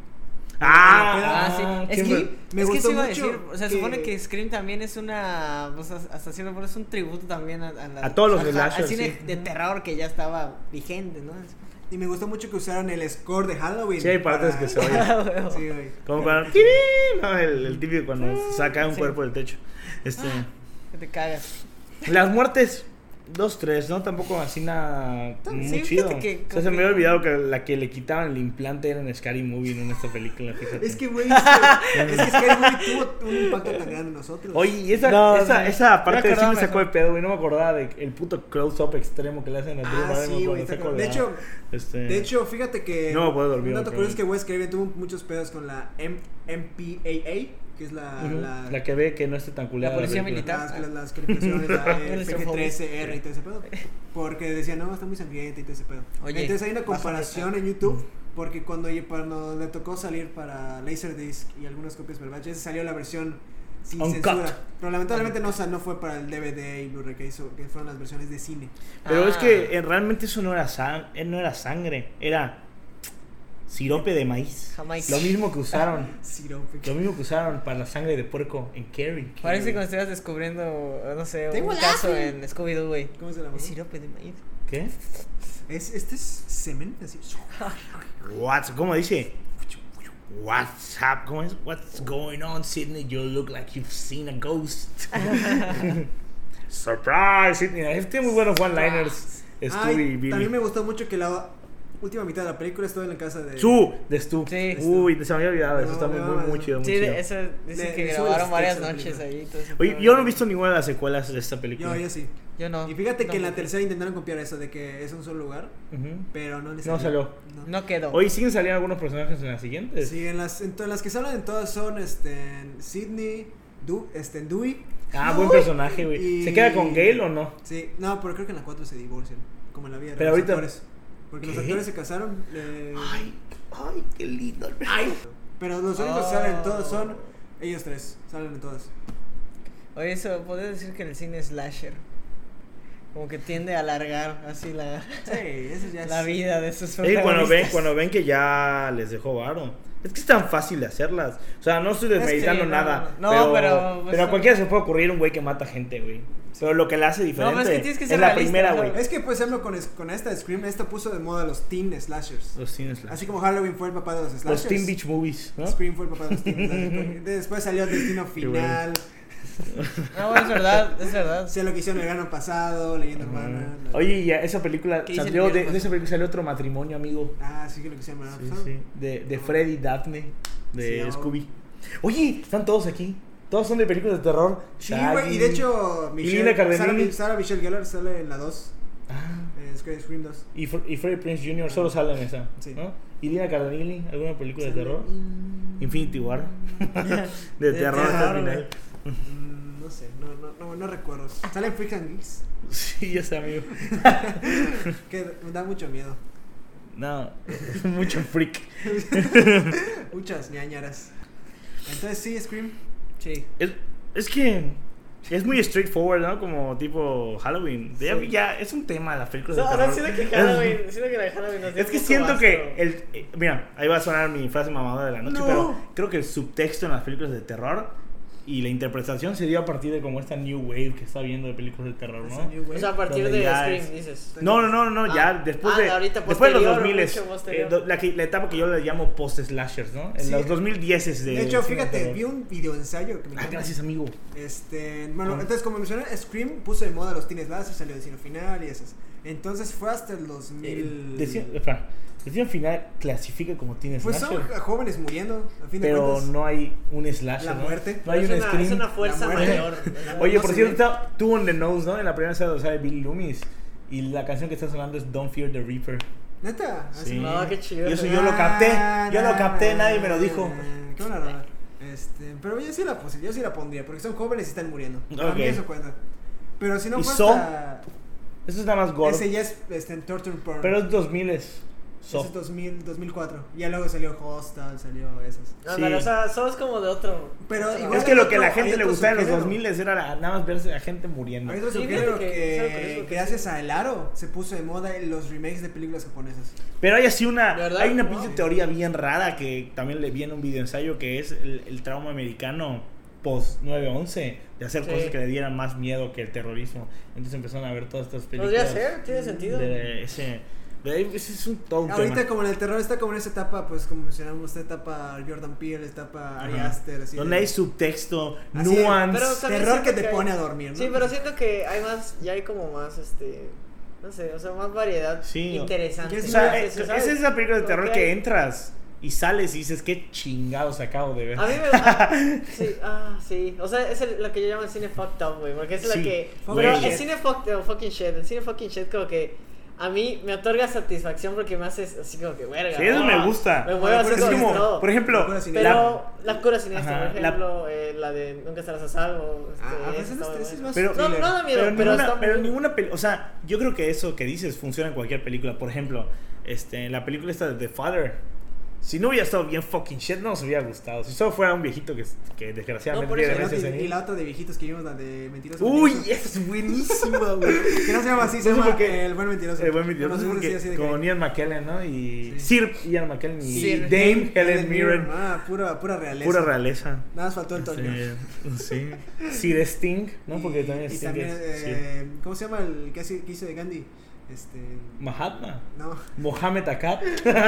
Ah, Ah, sí. Es ¿quién que, fue? Me es que gustó sí iba a mucho decir, o sea, se que- supone que Scream también es una, pues, hasta cierto punto es un tributo también a, a, la- A todos los al- slashers, al cine sí. de terror que ya estaba vigente, ¿no? Y me gustó mucho que usaron el score de Halloween. Sí, hay partes que se oyen. Sí, güey. Como cuando. No, el, el típico cuando saca un Sí. cuerpo del techo. Este. Que te cagas. Las muertes. Dos, tres, ¿no? Tampoco así nada Sí, muy fíjate chido. que- o sea, se me había olvidado que la que le quitaban el implante era en Scary Movie, no en esta película, fíjate. Es que, güey, es que, es que Scary Movie tuvo un impacto tan grande en nosotros. Oye, y esa, No, esa, sí. esa Me parte sí acordaba me sacó mejor. de pedo, güey. No me acordaba del el puto close-up extremo que le hacen a Drew Ah, Barrymore sí, cuando güey, está está cabrón. colgada. De hecho, Este, De hecho, fíjate que No me puedo dormir, un dato pero- curioso es que Wes Craven tuvo muchos pedos con la M P A A, que es la, ujú, la, la que ve que no esté tan culera La policía película. militar. las, las, las calificaciones, la El P G trece R y todo ese pedo. Porque decían, no, está muy sangrienta y todo ese pedo. Oye, Entonces hay una bájale comparación esa. en YouTube, porque cuando, cuando le tocó salir para Laserdisc y algunas copias para V H S, salió la versión sin Uncut. censura. Pero lamentablemente no, o sea, no fue para el D V D y Blu-ray que hizo, que fueron las versiones de cine. Pero es Ah. que eh, realmente eso no era, sang eh, no era sangre, era sirope de maíz. Jamaica. Lo mismo que usaron. Sirope. Lo mismo que usaron para la sangre de puerco en Carrie. Parece como si estuvieras descubriendo, no sé, Tengo un el caso ácido. en Scooby-Doo, güey. ¿Cómo se llama? Es sirope de maíz. ¿Qué? Es, este es semen, así. What's, ¿Cómo dice? What's up? ¿Cómo es? What's going on, Sydney? You look like you've seen a ghost. Surprise, Sydney. Tiene muy buenos one-liners. Ay, Stu y Billy. también me gustó mucho que la última mitad de la película estuvo en la casa de... Su, de Stu. Sí. Uy, se me había olvidado. Eso No, está muy, me muy, mama muy eso. chido. Muy Sí, chido. de, eso dicen Le- que le sube grabaron los varias textos a la noches película. ahí. y todo ese Oye, pedo. yo no he visto ninguna de las secuelas de esta película. Yo, yo sí. Yo no. Y fíjate que en la No. tercera intentaron copiar eso de que es un solo lugar, Ujú. pero no les No salió. No. No quedó. Hoy siguen saliendo algunos personajes en las siguientes. Sí, en las, en todas las que se hablan en todas son este, Sidney, Du, este, Dewey. Ah, buen personaje, güey. Y- ¿Se queda con Gale o no? Sí, no, pero creo que en la cuatro se divorcian, como en la vida de Pero los ahorita- actores. Porque los ¿Qué? actores se casaron. eh, Ay, ay, qué lindo. Pero los únicos que Oh. salen en todas son ellos tres, salen en todas. Oye, eso, podría decir que en el cine slasher. Como que tiende a alargar así la, Sí, eso ya es. la vida de sus Sí, cuando ven, protagonistas. cuando ven que ya les dejó varo. Es que es tan fácil de hacerlas. O sea, no estoy desmeditando Sí, no, nada. no, pero, pero, pues, pero a son- cualquiera se puede ocurrir un güey que mata gente, güey. Pero lo que le hace diferente pero es que tienes que es ser la realista, primera, ¿no? güey. Es que, por ejemplo, con, es- con esta de Scream, esta puso de moda los teen slashers. Los teen slashers. Así como Halloween fue el papá de los slashers. Los Teen Beach Movies, ¿no? Scream fue el papá de los teen slashers. Después salió Destino Final. No, bueno, es verdad, es verdad. Sé lo que hicieron el verano pasado, Leyenda Urbana. la- Oye, y esa película ¿Qué hice el salió de, viernes? de esa película salió otro matrimonio, amigo. Ah, sí que lo que hicieron el verano Sí, pasado. sí. De, de Freddy y Daphne, de Sí, Scooby. Oye, están todos aquí. Todos son de películas de terror. Sí, güey, y de hecho, Lina Michelle, Sarah, Cardellini. Sarah Michelle Gellar sale en la dos, Ah, en Scream Scream dos. y, Fr- y Freddie Prinze junior solo sale en esa. Sí. ¿No? ¿Y Lina Cardellini? ¿Alguna película de Sale- terror? Mm, Infinity War. de, De terror hasta terror, el final. mm, No sé, no, no, no, no recuerdo. Sale en Freaks and Geeks, Sí, ya sé, amigo. que me da mucho miedo. No, mucho freak. Muchas ñañaras. Entonces sí, Scream. Sí. Es, es que es muy straightforward, ¿no? Como tipo Halloween. Ya, Sí. ya es un tema de las películas No, de o sea, terror. siento que Halloween, siento que la de Halloween nos dio Es que un poco siento asco. que el eh, mira, ahí va a sonar mi frase mamada de la noche, No. pero creo que el subtexto en las películas de terror y la interpretación se dio a partir de como esta new wave que está viendo de películas de terror, Esa ¿no? new wave. O sea, a partir Donde de ya Scream, es- dices. No, no, no, no, Ah. ya después Ah, de ahorita, después de los posterior, dos mil mucho posterior. la, que- la etapa que yo le llamo post slashers, ¿no? En Sí. los dos mil diez es de De hecho, cine de fíjate, terror. vi un video ensayo que me Ah, encanta. gracias, amigo. Este, bueno, Ah. entonces como mencioné, Scream puso de moda los teenage láser, salió Destino Final y esas. Entonces fue hasta el dos mil. Eh, Destino, espera, Destino Final clasifica como tiene Pues son slasher, jóvenes muriendo, a fin de pero cuentas. no hay un slasher, La ¿no? muerte. No hay es un una, scream. es una fuerza La muerte. mayor. Oye, no por se cierto, ve. está- tuvo on the nose, ¿no? En la primera escena donde sale Billy Loomis. Y la canción que está sonando es Don't Fear the Reaper. Neta. Sí. así. No, qué chido. Yo, soy- yo lo capté, yo lo capté, nadie me lo dijo. Qué buena rola. Este, pero yo sí la puse, yo sí la pondría, porque son jóvenes y están muriendo. Para Ok. mí eso cuenta. Pero si no ¿Y fue Saw? hasta... Eso está más gore. Ese ya es este, en Torture Porn. Pero es dos mil. Ese es dos mil, dos mil cuatro. Y ya luego salió Hostal, salió esas. No, Sí. pero o sea, sos como de otro. Pero otro- igual Es que hay lo que a la otro- gente hay le otro gustaba en los subgénero. dos mil era la- nada más verse a gente muriendo. Hay otro Sí, subgénero fíjate que- que, ¿sabes por eso? que Que gracias sí. a El Aro se puso de moda en los remakes de películas japonesas. Pero hay así una, ¿De verdad? hay una No. pinche teoría bien rara que también le vi en un video ensayo que es el, el trauma americano post nueve once de hacer Sí. cosas que le dieran más miedo que el terrorismo. Entonces empezaron a ver todas estas películas. Podría ser, tiene sentido. De ese, de, ese es un todo un Ahorita tema. como en el terror está como en esa etapa, pues como mencionamos, esta etapa Jordan Peele, esta etapa Ari Ajá. Aster, así Donde de- hay subtexto, Así, nuance. pero también terror que siento te que hay- pone a dormir, ¿no? Sí, pero siento que hay más, ya hay como más, este, no sé, o sea, más variedad Sí. interesante. O O sea, Sí, eh, sí, esa ¿sabes? es la película de Como terror que que hay- entras y sales y dices, qué chingados acabo de ver. A mí me ah, sí, ah, sí, o sea, es el- lo que yo llamo el cine fucked up, güey, porque es Sí, la que, güey. pero el Shit. cine fucked up, fucking shit, el cine fucking shit como que a mí me otorga satisfacción porque me hace así como que verga. Sí, eso ah, me gusta. Me mueve así Es Es como, como, todo. por ejemplo, La cura siniestra. Pero la cura siniestra, Ajá, por la- ejemplo, eh, la de Nunca estarás a salvo. Este, Ah, pues esa ese está es- muy ese es buena. más Pero- no, no da miedo, pero, pero, ninguna, está pero muy- ninguna peli- o sea, yo creo que eso que dices funciona en cualquier película. Por ejemplo, este, en la película esta de The Father, si no hubiera estado bien fucking shit, no nos hubiera gustado. Si solo fuera un viejito que, que desgraciadamente No, por tiene eso, Y la demencia otra- y, senil. la otra de viejitos que vimos, la de Mentiroso. Uy, Mentiroso. esa es buenísima, güey. Que no se llama así, se No sé llama por qué. El Buen Mentiroso. El buen mentiroso, No sé por qué porque así de con cariño. Ian McKellen, ¿no? Y Sí. Sir Ian McKellen y Sir Dame Helen Mirren. Ah, pura, pura realeza. Pura realeza. Nada más faltó el Toño. Sí. sí. Sir Sting, ¿no? Porque Y- también y Sting también, es eh, ¿cómo se llama el que, hace- que hizo de Gandhi? Este. Sir. Mahatma. No. Mohamed Akkad.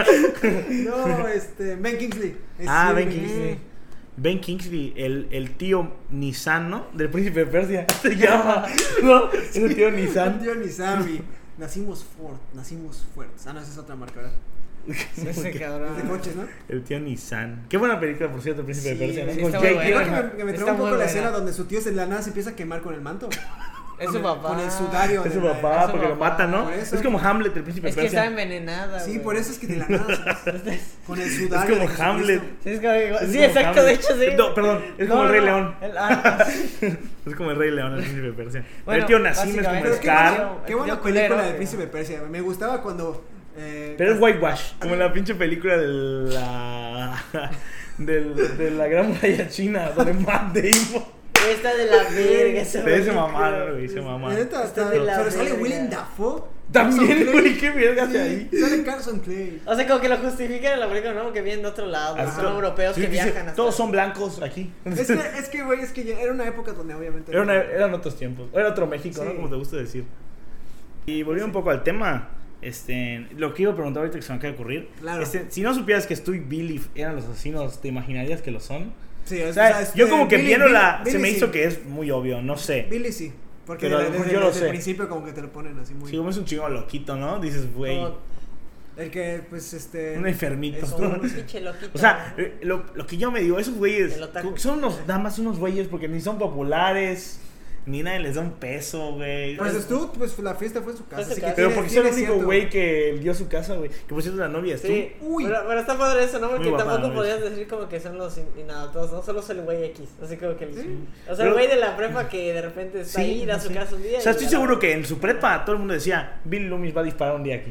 No, este. Ben Kingsley. Es Ah, Sir Ben Kingsley. Ben Kingsley, el, el tío Nissan, ¿no? Del príncipe de Persia. Se llama, ¿no? Es el tío Nissan. Tío Nissan. Nacimos Ford, nacimos fuertes. Ah, no, esa es otra marca, ¿verdad? Ese Es de cabrón. coches, ¿no? El tío Nissan. Qué buena película, por cierto, el príncipe Sí, de Persia, ¿no? sí, Con está muy Jake buena. Creo que Gyllenhaal. me, que me Está trae un muy poco la buena. escena donde su tío de la nada se empieza a quemar con el manto. Es Con su el- papá. Con el sudario. Es su de la- papá, es su porque lo papá, matan, ¿no? por eso. Es como Hamlet, el príncipe Es de que está Persia. envenenada. Sí, güey. por eso es que de la nada. Con el Es sudario. como de Jesucristo. Hamlet. Sí, es como- Es sí, como exacto, Hamlet. de hecho sí. No, perdón, es como No, el Rey no, León. el- ah, Es como el Rey León, el príncipe de Persia. Bueno, el tío Nassim es como básicamente. Pero qué Scar. buena, qué El buena tío película culero, del que- Príncipe de Persia. Me gustaba cuando. Eh, Pero es whitewash, como la pinche película de la. del- de la gran muralla china, donde Matt Damon. Esta de la verga. esa De ese película. mamá, güey, ese mamá. Neta, Está está- de la pero sale verga. Willem Dafoe. También, Carson güey, Clay. qué verga hace ahí. Sí, Sale Carson Clay. O sea, como que lo justifican en la película, ¿no? Que vienen de otro lado. Así Son como- europeos sí, que dice, viajan hasta. Todos son blancos aquí. Es que, es que, güey, es que ya era una época donde obviamente. Era una- eran otros tiempos. Era otro México, ¿no? Sí. Como te gusta decir. Y volviendo un poco al tema, este, lo que iba a preguntar ahorita que se me acaba de ocurrir. Claro. Este, si no supieras que Stu y Billy eran los asesinos, ¿te imaginarías que lo son? Sí, es, O sea, o sea, este, yo como que Billy- viéndola Billy- se me Billy hizo sí. que es muy obvio, no sé. Billy sí. Porque Pero desde, yo lo desde sé. el principio como que te lo ponen así muy... Sí, como es un chingo loquito, ¿no? Dices, güey, Como, El que, pues, este... un enfermito. es como un- un pinche loquito. O sea, ¿no? eh, lo, lo que yo me digo, esos güeyes El otaku. son unos, nada más unos güeyes porque ni son populares, ni nadie les da un peso, güey. Pues tú, pues la fiesta fue en su casa. Fue en su así que casa. Pero tiene- porque soy el tiene único cierto- güey que dio su casa, güey. Que por cierto la novia es tú. Sí, Uy. pero, pero está padre eso, ¿no? Porque Muy guapa, tampoco güey. podías decir como que son los in- inadaptados, ¿no? Solo soy el güey X, así como que el... Sí. O sea, Pero- el güey de la prepa que de repente está Sí, ahí, da su sí. casa un día O sea, y estoy ya seguro la- que en su prepa todo el mundo decía, Bill Loomis va a disparar un día aquí.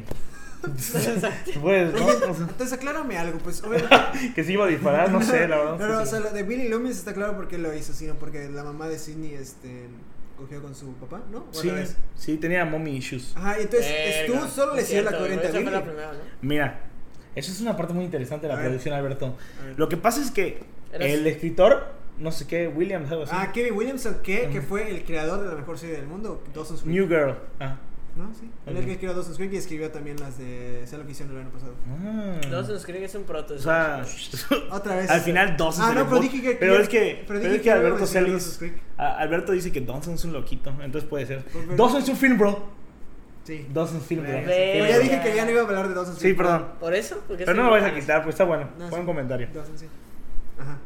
Exacto. Pues, ¿no? O sea, Entonces aclárame algo, pues obviamente... que se iba a disparar, no sé, la verdad. No, no, o sí. sea, lo de Billy Loomis está claro porque lo hizo, sino porque la mamá de Sidney, este... cogió con su papá, ¿no? ¿O Sí, al revés? sí, tenía mommy issues. Ajá, y entonces Verga, Stu solo le es siguió la cierto, corriente a esa fue la Billy. primera, ¿no? Mira, eso es una parte muy interesante de A la ver. producción, Alberto. A ver. Lo que pasa es que Eras- el escritor, no sé qué, Williams, algo así. Ah, Kevin Williamson, que, que Ujú. fue el creador de la mejor serie del mundo, Dawson's Creek. New Girl. Ah. ¿No? Sí. Él es Ok. el que creó Dawson's Creek y escribió también las de... Sé lo que hicieron el año pasado. Ah. Dawson's Creek es un proto. O sea, Otra vez. al final Dawson Ah, se no, le pero fue- dije que... pero es que, pero pero dije es que que iba a Alberto mencionar Celis, Dawson's Creek. a- Alberto dice que Dawson es un loquito, entonces puede ser. Pues, pero- Dawson es un film, bro. Sí. Dawson's film, bro. Pero Ve- ya dije que ya no iba a hablar de Dawson's Sí, Creek. perdón. ¿Por eso? Porque Pero soy no lo vais a fan. quitar, pues está bueno. No, Buen sí. comentario. Dawson, sí. Ajá.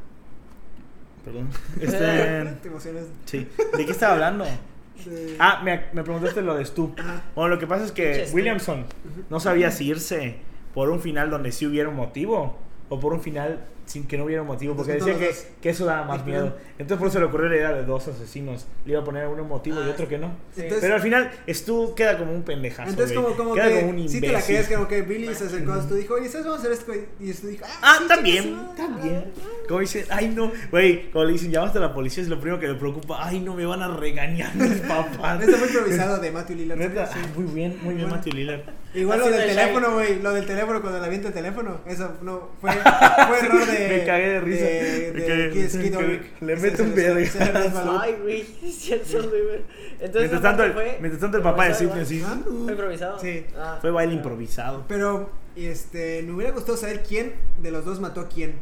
Perdón. Este, Te emocionas. sí. ¿De qué estaba hablando? De- Ah, me, me preguntaste lo de Stu. Ajá. Bueno, lo que pasa es que Pinche Stu. Williamson no sabía si irse por un final donde sí hubiera un motivo o por un final sin que no hubiera un motivo, porque Entonces, decía que, todos los- que eso daba más Ay, miedo. perdón. Entonces por eso le ocurrió la idea de dos asesinos. Le iba a poner uno motivo y Ah, otro que no. sí. Entonces- Pero al final Stu queda como un pendejazo. Entonces, güey. como, como queda que, como un si imbécil. te la crees, como que Billy se acercó a Stu y dijo, oye, ¿sabes? Vamos a hacer esto. Y Stu dijo, Ah, sí, también, chicas, ah, también. Como dicen, ay no, güey, como le dicen, llamaste a la policía, es lo primero que le preocupa, ay no, me van a regañar mis papás. Está muy improvisado de Matthew Lillard. Neta, Sí. ay, muy bien, muy bien, Bueno. Matthew Lillard. Igual lo Haciendo del el teléfono, güey. Lo del teléfono cuando le avienta el teléfono. Eso no fue, fue error de. Me cagué de risa. De, Me de cagué- Kid- me Kid cagué. Ulrich. Le Se- mete se- un se- verga. se le resbaló. Ay, güey, es cierto, güey. Entonces, Mientras esa tanto, parte el, fue mientras tanto el papá de improvisado Sidney igual. así, ¿Ah? ¿Fue improvisado? Sí. Ah, fue baile ah. improvisado. Pero, este, me hubiera gustado saber quién de los dos mató a quién.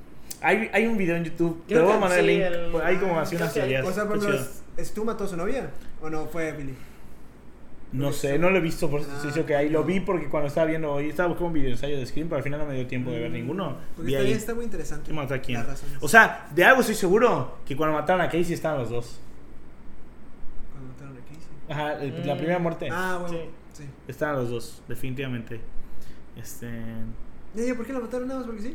Hay, hay un video en YouTube, te Creo lo voy a que mandar el sí, link. el- Hay como así creo unas que hay- teorías. O sea, por Está ejemplo, chido. ¿Stu mató a su novia? ¿O no fue Billy? No sé, no lo he visto por eso Ah, te digo que ahí lo vi porque cuando estaba viendo hoy estaba buscando un video ensayo de Scream, pero al final no me dio tiempo de ver ninguno. Porque Vi está, ahí. está muy interesante. ¿Quién mató a quién? las razones. O sea, de algo estoy seguro que cuando mataron a Casey estaban los dos. Cuando mataron a Casey. Ajá, el- la Mm. primera muerte. Ah, bueno. Sí. Sí. Estaban los dos, definitivamente. Este. Ya, ya, ¿por qué la mataron nada más? Porque sí.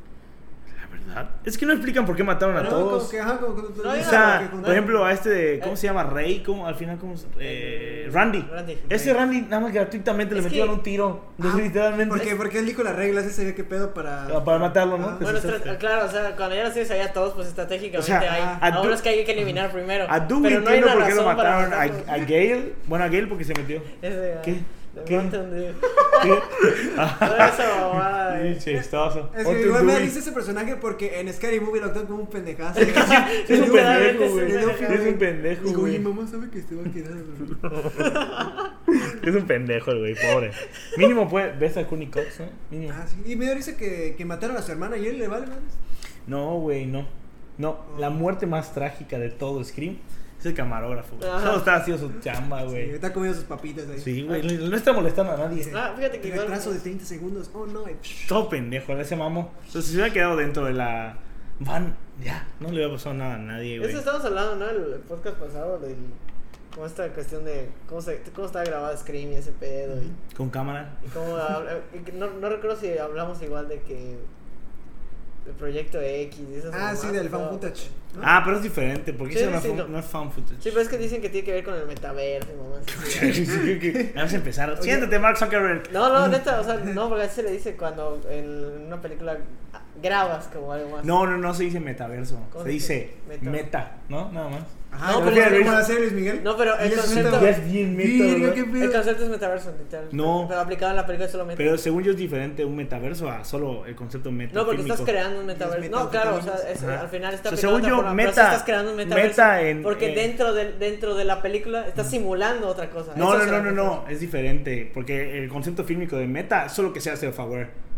La verdad. Es que no explican por qué mataron a No, todos. como que, ajá, como que- No, O ya, sea, como que- por ejemplo, a este de. ¿Cómo Eh. se llama? Rey. ¿Cómo? Al final, ¿cómo se eh, Randy. Randy. Ese Randy, nada más gratuitamente le Es metieron que- un tiro. Ah, literalmente. Porque, porque él dijo las reglas, ese sabía qué pedo para... Ah, para matarlo, ¿no? Ah. Pues Bueno, es estra- este. claro, o sea, cuando ya los tienes allá todos, pues estratégicamente O sea, hay a a, Du- unos que hay que eliminar primero. A Doug pero no hay entiendo una por qué lo razón para mataron. matarlo. A, a Gale. Bueno, a Gale porque se metió. Ese, ah, ¿Qué? de ¿Qué? Mountain Dew. ¿Qué? Toda esa mamada, Sí, eh. chistoso. Es Otro que igual me da Dewey. risa ese personaje porque en Scary Movie lo actúan como un pendejazo. Es un Literalmente pendejo, es un güey. pendejo. Es un pendejo, Digo, oye, güey. mamá sabe que te va a quedar. Es un pendejo el güey, pobre. Mínimo puede. ¿Ves a Courtney Cox, eh? Mínimo. Ah, sí. Y me da risa que, que mataron a su hermana y él le vale madres. No, güey, no. No, la muerte más trágica de todo Scream es el camarógrafo, güey. Ajá. Solo está haciendo su chamba, Sí, güey. está comiendo sus papitas ahí. Sí, güey. No está molestando a nadie. Ah, fíjate que igual. Retraso de treinta segundos. Oh, no. y- Todo pendejo, ese mamo. Entonces, si se hubiera quedado dentro de la van, ya, no le hubiera pasado nada a nadie, güey. Eso estábamos hablando, ¿no? El el podcast pasado del. Como esta cuestión de cómo, se, cómo estaba grabado Scream y ese pedo. Y, Con cámara. y cómo. habla- y que no, no recuerdo si hablamos igual de que. El proyecto X y esas Ah, sí, mamadas, del fan todo. footage. ¿no? Ah, pero es diferente, porque Sí, eso no, sí, es no. fan- no es fan footage. Sí, pero es que dicen que tiene que ver con el metaverso y mamás. Sí, sí, sí, que- Vamos a empezar. Siéntate, Mark Zuckerberg. No, no, neta, o sea, no, porque así se le dice cuando en una película grabas como algo más. No, no, no se dice metaverso. ¿Cómo Se se dice dice? Meta. meta, ¿no? Nada más. Ajá, No, como, pero- como la serie Luis Miguel. No, pero el Y es concepto- meta- Ya es bien meta, Virga, ¿verdad? qué El pedo. concepto es metaverso, literal. No. Pero aplicado en la película es solo meta. Pero según yo es diferente un metaverso a solo el concepto meta. No, porque fílmico. estás creando un metaverso. Es No, claro, o sea, metanfetaminas. es- Ajá. al final está O sea, aplicado de según otra yo, forma, pero sí meta- estás creando un metaverso. meta en- porque en- dentro, del, dentro de la película estás simulando otra cosa. No, Eso no, se no, la no, no, meta. es diferente. Porque el concepto fílmico de meta es solo que sea self-aware.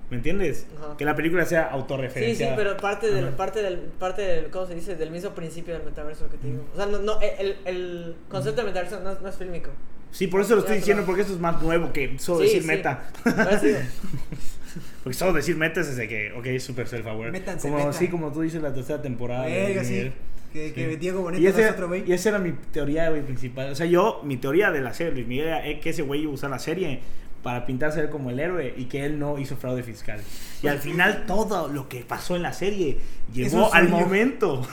¿Me entiendes? Ajá. Que la película sea Sí, autorreferenciada. sí, pero parte del, Ajá. parte del, parte del, ¿cómo se dice? Del mismo principio del metaverso que te digo. O sea, no, no, el, el concepto del metaverso no, no es fílmico. Sí, por eso lo estoy Ya, diciendo, pero- porque esto es más nuevo que solo Sí, decir sí. meta. Por eso digo. Porque solo decir meta es desde que, ok, super self-aware. Métanse, Como, meta. sí, como tú dices, la tercera temporada. de Verga, Luis sí. Miguel. Que, que Sí. Diego Y, Boneta ese, es otro güey. y esa era mi teoría, güey, principal. O sea, yo, mi teoría de la serie de Luis Miguel era que ese güey iba a usar la serie para pintarse él como el héroe y que él no hizo fraude fiscal. Y al final todo lo que pasó en la serie Es llegó un al sueño. momento.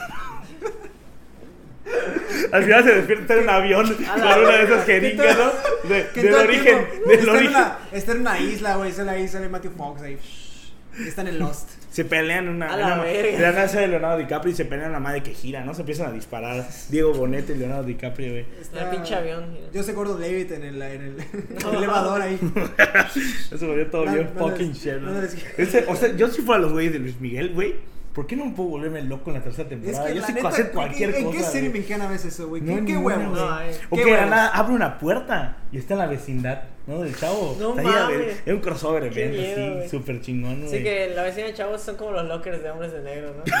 Al final se despierta en un avión con A la una de verga. esas jeringas, ¿no? De- Que del todo el origen. tiempo Del está, en origen. una, está en una isla, güey. Sale ahí, sale Matthew Fox ahí. Y están en Lost. Se pelean en una. A en la una- verga. de la NASA de Leonardo DiCaprio y se pelean en la madre que gira, ¿no? Se empiezan a disparar. Diego Boneta y Leonardo DiCaprio, güey. El pinche avión. mira. Yo sé Gordon Levitt en el, en el, No. el elevador ahí. Eso lo vio todo No, bien no fucking les- shit, ¿no? no les- Ese- o sea, yo si fuera los güeyes de Luis Miguel, güey, ¿por qué no me puedo volverme loco en la tercera Es temporada? que yo la sé neta, hacer cualquier ¿en, cosa. ¿En qué serie güey. mexicana ves eso, güey? No, ¿Qué, qué ninguna, huevos? güey. No, hay. O ¿Qué que de la huevos? nada abre una puerta y está en la vecindad, ¿no? Del chavo. No Estaría mames. de- Es un crossover Qué evento, miedo, así, güey. súper chingón, güey. Sí, que la vecina de chavos son como los lockers de hombres de negro, ¿no?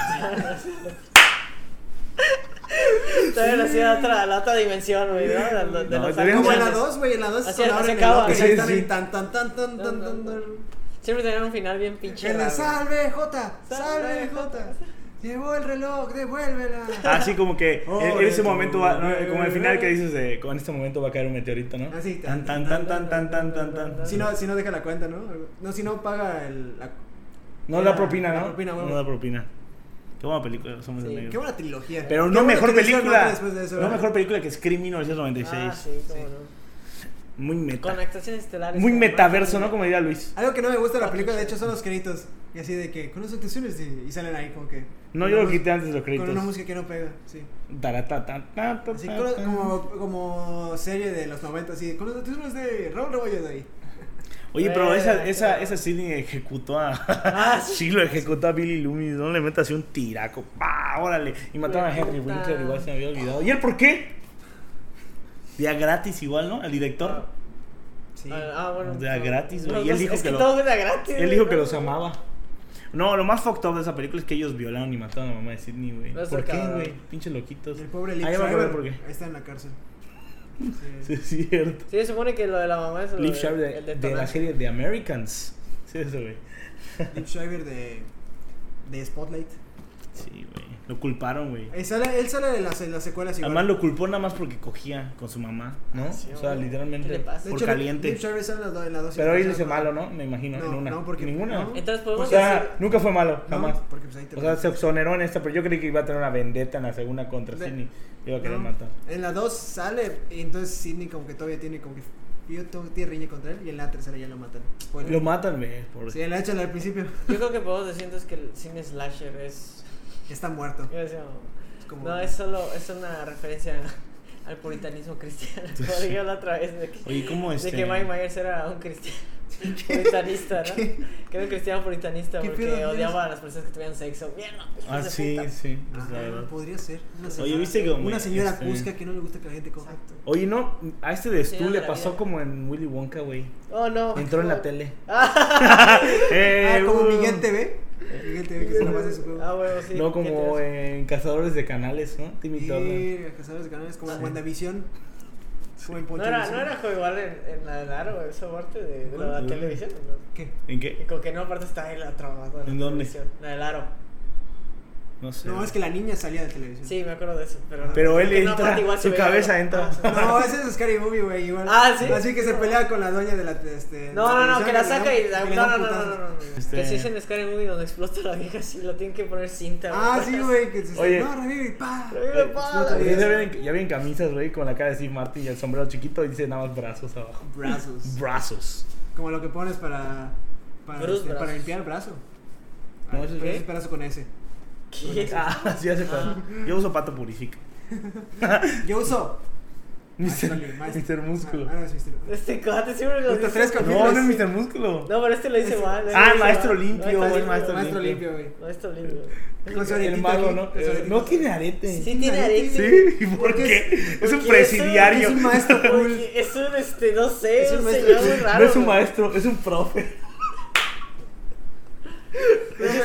Está en así a otra, a la otra dimensión, güey, ¿no? De, de- de No, los deberían Como en la ángeles. dos, güey. En la dos Así- cuando así abren el acaba. locker, Sí, ahí están sí. ahí tan, tan, tan, tan, tan, tan, tan. Siempre tenían un final bien pinche. El de raro. salve, Jota. Salve, Salve, Jota. Llevó el reloj, devuélvela. Así como que Oh, en, en ese eso, momento va, ¿no? güey. Como el final que dices de, con este momento va a caer un meteorito, ¿no? Así, Tan tan tan tan tan tan tan tan. Si no, si no deja la cuenta, ¿no? No, si no paga el... La... No da propina, La ¿no? propina, huevo. No da propina. Qué buena película, somos Sí, de negro. Qué buena trilogía. Pero Qué no bueno mejor que le hicieron película. otra después de eso, No ¿verdad? mejor película que Scream mil novecientos noventa y seis. Ah, sí, cómo Sí. no. Muy meta. Con actuaciones estelares. Muy como metaverso, Martin- ¿no? Como diría Luis. Algo que no me gusta de la Fucking película, de shit. hecho, son los créditos. Y así de que, con las actuaciones de... Y salen ahí como que... No, con yo una lo mus- quité antes de los créditos. Con una música que no pega, sí. Taratata, Así con- como, como serie de los noventa, así, con las actuaciones de Raúl Rebollo de ahí. Oye, pero esa, Bueno, esa, pero- esa Sidney ejecutó a. Ah, sí. Sí, lo ejecutó a Billy Loomis. No le metas así un tiraco. ¡Pah! Órale. Y mataron a Henry Puta. Winkler, igual se me había olvidado. ¿Y él por qué? Día gratis, igual, ¿no? El director. Sí. Ah, ah, bueno. De a no. gratis, güey. No, Y él no, dijo es que que lo- todo es de a gratis. Él güey, dijo que no, los no. amaba. No, lo más fucked up de esa película es que ellos violaron y mataron a la mamá de Sidney, güey. No, ¿Por está qué, cabrón. güey? Pinches loquitos. El pobre Liv Ah, ya me acuerdo Schreiber, por qué. ahí está en la cárcel. Sí, Sí. es cierto. Sí, se supone que lo de la mamá es lo Liv de, Schreiber de, el de la detonante. serie The Americans. Sí, eso, güey. Liv Schreiber de, de Spotlight. Sí, güey. Lo culparon, güey. Él sale, él sale de las, en las secuelas igual. Además lo culpó nada más porque cogía con su mamá, ¿no? Sí, o sea, güey. literalmente ¿Qué le pasa? De por hecho, caliente. Liv Schreiber sale en las, do- en las dos. Pero él historias, dice ¿no? malo, ¿no? Me imagino, No, en una. no, porque- Ninguna. no. Entonces O podemos sea, decir. nunca fue malo, No, jamás. porque pues ahí te O sea, se exoneró en esta, pero yo creí que iba a tener una vendetta en la segunda contra De- Sidney. Iba a querer No. matar. En la dos sale y entonces Sidney como que todavía tiene como que yo tengo tiene riña contra él y en la tercera ya lo matan. Spoiler. Lo matan, güey. Por... Sí, la echan al principio. Yo creo que podemos decir entonces que el cine slasher es. Está muerto. yo decía, Es como no, es solo. Es una referencia al puritanismo cristiano. Como dije la otra vez. De que, Oye, ¿cómo de este? que Mike Myers era un cristiano. Puritanista, ¿no? ¿Qué? Que era un cristiano puritanista ¿Qué porque pedo, odiaba a las personas que tuvieran sexo. Mierda. Ah, hijos de sí, puta. sí. pues, la Ah, verdad. podría ser. Una Oye, señora, ¿viste cómo, una señora este- cusca que no le gusta que la gente coja. Exacto. Oye, no, a este de Sí, Stu de le la pasó vida. como en Willy Wonka, güey. Oh, no. Entró en la tele. Ah, Eh, como uh. Miguel T V. Miguel T V que se la pasa en su juego. Ah, bueno, sí. No, ¿qué como te- en Cazadores de Canales, ¿no? Timmy Turner. Y cazadores de canales como Sí. WandaVision. Como en No Poncho era, Visión. no era como igual en, en la de Aro, esa parte de, de la, ¿Cuál? televisión. ¿No? ¿Qué? ¿En Y qué? con que no, aparte está ahí la trabajadora. ¿En dónde? La del Aro. No sé. No, es que la niña salía de televisión. Sí, me acuerdo de eso. Pero, Pero él que no, entra, aparte igual se su veía cabeza algo. entra. Ah, sí. No, ese es Scary Movie, güey, igual. Ah, ¿sí? Así que se pelea con la doña de la este, No, no, no, que la saca y. le No, da no, no, no, putazos. no, no, no. Este- Que si es en Scary Movie donde explota la vieja, sí, lo tienen que poner cinta. Ah, sí, güey, que se Oye. no, revive y pa. Revive, pa, Explota Ya y eso. ven, ya ven camisas, güey, con la cara de Steve Martin y el sombrero chiquito y dice nada más brazos abajo. Brazos. Brazos. Como lo que pones para para, Bruce este, para Brazos. limpiar el brazo. No, Ah, eso es pero qué? es brazo con S. ¿Qué? Ah, sí hace cuenta. Yo uso pato purifica. Yo uso mister Ándale, maestro. mister Músculo. Ah, ah, es mister Este cuate siempre lo Ahorita dice. tres mal. No, no es mister Músculo. No, pero este lo dice mal. este Ah, lo dice maestro mal. limpio, es maestro Maestro limpio. limpio, güey. Maestro limpio. Con su El aretito mago, aquí, ¿no? con su Eh, aretito. No tiene arete. Sí, tiene arete. Sí, ¿por Porque qué? es- Es un porque presidiario. Es un maestro cool. Porque es un, este, no sé, Es un, un maestro- señor muy raro. No es un güey. maestro, es un profe.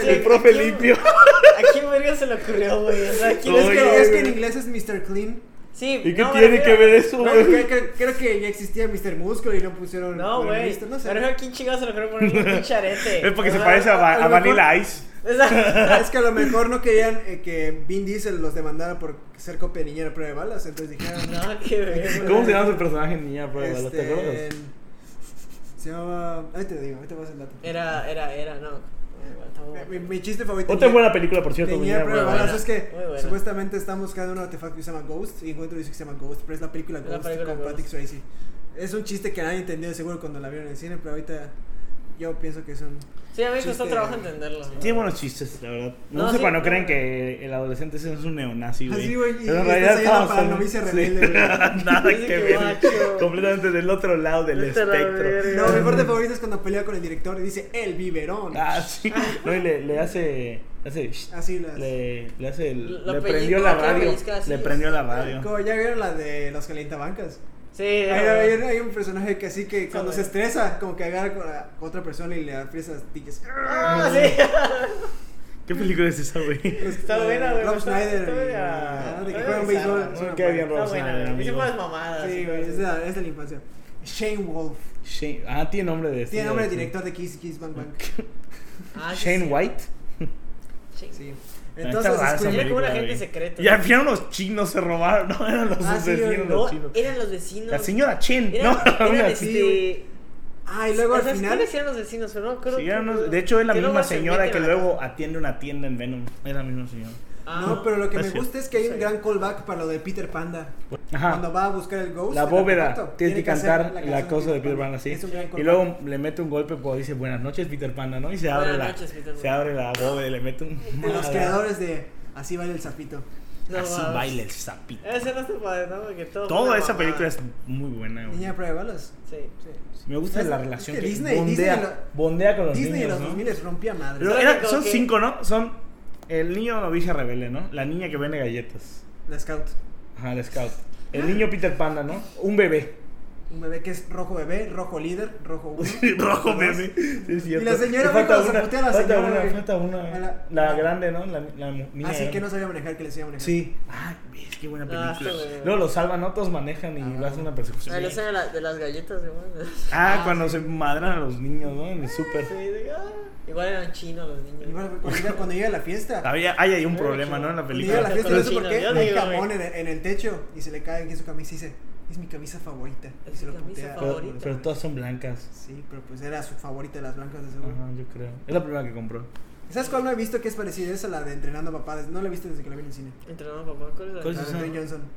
El profe ¿a quién- limpio. ¿A quién verga se le ocurrió, güey? O sea, ¿quién Es Oye, que, güey. es que en inglés es mister Clean. Sí, ¿Y qué no, tiene me que refiero- ver eso, No, güey? creo, creo- creo que ya existía mister Músculo y no pusieron. No, pusieron güey. mister, No sé. Me refiero a quién chingados se le ocurrió poner un pinche arete. Es porque O se sea, parece a, Va- a a lo mejor- Vanilla Ice. o sea, Es que a lo mejor no querían eh, que Vin Diesel los demandara por ser copia de Niñera Prueba de Balas. Entonces dijeron. no, qué ver. ¿Cómo se llama su personaje en Niña Prueba de Balas? ¿Te este, acuerdas? Se llamaba. Ahí te digo, ahí te vas el dato. Era, era, era, no. Mi, mi chiste favorito. Otra buena película, por cierto. de Niña Niñera Prueba de Prueba de Balas Balas. es que Muy buena. supuestamente están buscando un artefacto que se llama Ghost y encuentro dice que se llama Ghost, pero es la película Es la Ghost película con Ghost. Patrick Swayze. Es un chiste que nadie entendió seguro cuando la vieron en el cine, pero ahorita yo pienso que es un. Sí, a mí me costó Chiste. trabajo entenderlo. ¿no? Tiene buenos chistes, la verdad. No, No, sé sí, cuando no. creen que el adolescente ese es un neonazi, güey. Así, güey, y- Pero en y realidad estás ahí estamos para en- novicia sí. rebelde, güey. Nada Dice que que ver. macho. Completamente del otro lado del Vete a la espectro. verga. No, mi parte favorita es cuando pelea con el director y dice el biberón. Ah, sí. No, y le, le hace. hace Así las. le, le hace. el- Lo le pellizca, prendió la lo radio. pellizca así. Le prendió la radio. Como ya vieron la de los calientabancas. Sí, Hay, no, hay, hay un personaje que así que cuando se bueno. estresa, como que agarra con la- con otra persona y le aprieta las tiques. Ah, sí. ¿Qué película es esa, güey? Está buena, güey. Rob está- Schneider. está y- buena. ah, de que Está juegan buena, béisbol. está es No, una queda buena. bien Rob Está buena, Schneider, güey. Dice amigo. puras mamadas. Sí, así, güey, es de, la, es de la infancia. Shane Wolf. Shane, ah, tiene nombre de. Tiene nombre de sí. director de Kiss Kiss Bang Bang. Ah, sí, Shane sí. White. Sí. Sí. Está Entonces, rara esa escuché- Era como un película, agente güey. secreto. Y al final unos chinos se robaron, no eran los Ah, sí, vecinos, güey. los No, chinos. eran los vecinos. La señora Chen, Eran, no, eran una este. así. Ah, y luego o al sea, final. ¿cuáles eran los vecinos? Pero no me acuerdo Sí, qué- eran unos- de hecho, es la que misma luego se señora meten que a la luego casa. atiende una tienda en Venom. Es la misma señora. Ah, No, pero lo que no me es cierto. gusta es que hay un Sí. gran callback para lo de Peter Panda. Ajá. Cuando va a buscar el Ghost. La el bóveda, artefacto, tienes que hacer cantar la, canción cosa de Peter Pan así. Es un gran Y callback. luego le mete un golpe porque dice buenas noches Peter Panda, ¿no? Y se abre Buenas la noches, Peter Pan. se abre la bóveda y le mete un De los creadores de Así baila el sapito. No, así mames. baila el sapito. Ese no está padre, ¿no? Porque todo fue Toda una esa mamada. película es muy buena, güey. Niña de prueba de balas. Sí. Sí. Me gusta Es- la es relación que que Disney- bondea, Disney lo- bondea con los Disney en niños, los ¿no? dos mil rompía madre. Pero ¿Sabes era- como son que- cinco, ¿no? Son el niño novicia rebelde, ¿no? La niña que vende galletas. La Scout. Ajá, el scout. El niño Peter Panda, ¿no? Un bebé. Un bebé que es rojo bebé, rojo líder, rojo uno. Rojo dos. bebé. Sí, es cierto. Y la señora, Y güey, falta cuando se una, putea a la falta señora, una, güey. falta una. A la- La a- grande, ¿no? La, la niña. Así que grande. no sabía manejar, que le enseñaba a manejar. Sí. Ay, ves, qué buena Ah, película. está buena. Luego los salvan, ¿no? Todos manejan y Ah. hacen una persecución. Ah, la escena de, la- de las galletas, güey. Ah, Ah, cuando sí. se madran a los niños, ¿no? En el súper. Sí, de- ah, igual eran chinos los niños. Igual, Cuando llega, cuando llega a la fiesta. Había, hay ahí un Muy problema, ¿no? En la Cuando llega a la película. fiesta, no sé Chino, por qué, yo hay digo, jamón güey. en, en el techo y se le cae aquí su camisa y dice, es mi camisa favorita. Y Es se mi lo camisa putea. Pero, favorita. pero todas son blancas. Sí, pero pues era su favorita de las blancas de seguro. Ajá, yo creo. Es la primera que compró. ¿Sabes cuál no he visto que es parecida? Esa, la de Entrenando a Papá. No la he visto desde que la vi en el cine. Entrenó papá, ¿cuál es la? ¿Cuál La es de esa? Dwayne Johnson.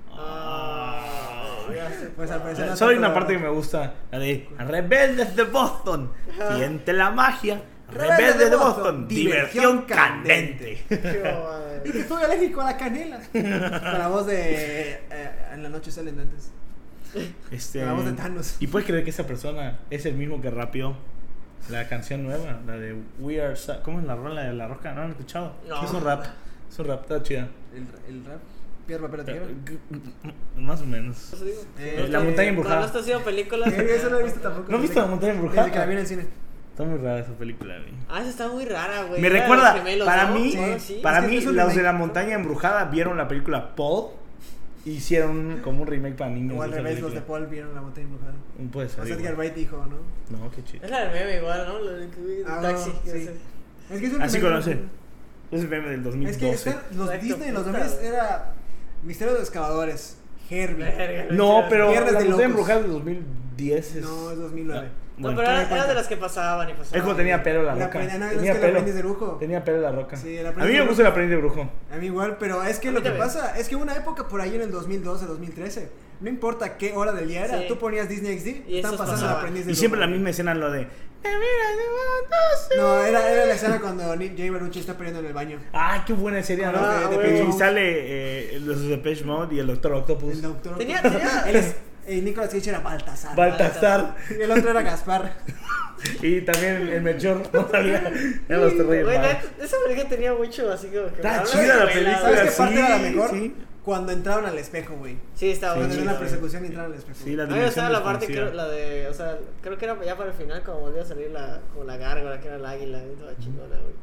Ah, ya sé. Pues al parecer. no Solo hay tanto una parte que la- me gusta, la de Rebeldes de Boston, Ajá. siente la magia. Rebeldes Rebeldes de de Boston, Boston, diversión diversión candente. Qué madre. Y que estoy alérgico a la canela. Con la voz de. eh, en la noche salen antes. Este, Con la voz de Thanos. ¿Y puedes creer que esa persona es el mismo que rapeó la canción nueva? La de We Are Sa- ¿Cómo es la rola de La Roca? ¿No han escuchado? No. Es un rap. Es un rap, está chida. El, el rap. Piedra, papel, o tijera. Más o menos. Eso digo. Eh, La montaña embrujada. Cuando no estás haciendo películas. Eh, Eso no he visto tampoco. ¿No has desde visto que- La montaña embrujada? Desde que la vi en el cine. Está muy rara esa película, güey. Ah, esa está muy rara, güey. Me Era de recuerda, los gemelos, para ¿no? mí, Sí, sí. para Es que mí es un los de remake. la montaña embrujada vieron la película Paul y hicieron como un remake para niños. O al de esa revés, los de película. Paul vieron la montaña embrujada. Puede ser. O sea, Edgar igual. Wright dijo, ¿no? No, qué chido. Es la del meme igual, ¿no? Lo de que- Ah, taxi. no, que sí. es- Es que es un Así remake. conoce. Es el meme del dos mil Es doce. que están- los Exacto, Disney en los puta, dos mil güey. era Misterio de los Excavadores, Herbie. Verga, No, pero Viernes la de montaña locos. embrujada del dos mil diez es... No, es dos mil nueve. No, Bueno, pero toma era, en era de cuenta. las que pasaban y pasaban. es como tenía pelo la La roca. aprendiz- no, es Tenía que el pelo. aprendiz de brujo. Tenía pelo la roca. Sí, el A aprendiz mí de me gusta brujo. el aprendiz de brujo. A mí igual, pero es que A mí lo que también. pasa es que hubo una época por ahí en el dos mil doce, dos mil trece. No importa qué hora del día era, Sí. tú ponías Disney X D, Y están esos pasando el pasaban. aprendiz de Y siempre la brujo. misma escena, lo de... "Te miras de bondoso". No, era, era la escena cuando Nick Jay Barucci está peleando en el baño. Ah, qué buena serie, ¿no? Ah, De- de güey. Depeche Mode. Y sale eh, los Depeche Mode y el Doctor Octopus. El doctor. Tenía- tenía- Él es. Eh, Nicolas Cage era Baltasar. Baltasar. Y el otro era Gaspar. Y también el, el Melchor. No sabía. Eran los tres reyes Güey, magos. neta, esa película tenía mucho así como que. Está habla chida de la novela, película. güey. ¿Sabes qué parte sí, era la mejor? sí. Cuando entraron al espejo, güey. Sí, estaba Sí, Cuando muy era la chida, persecución y entraron al espejo. Sí, la A mí me gustaba dimensión la parte, desconocida. creo, la de, o sea, creo que era ya para el final, como volvió a salir la, como la gárgola, que era el águila, y toda chingona, güey.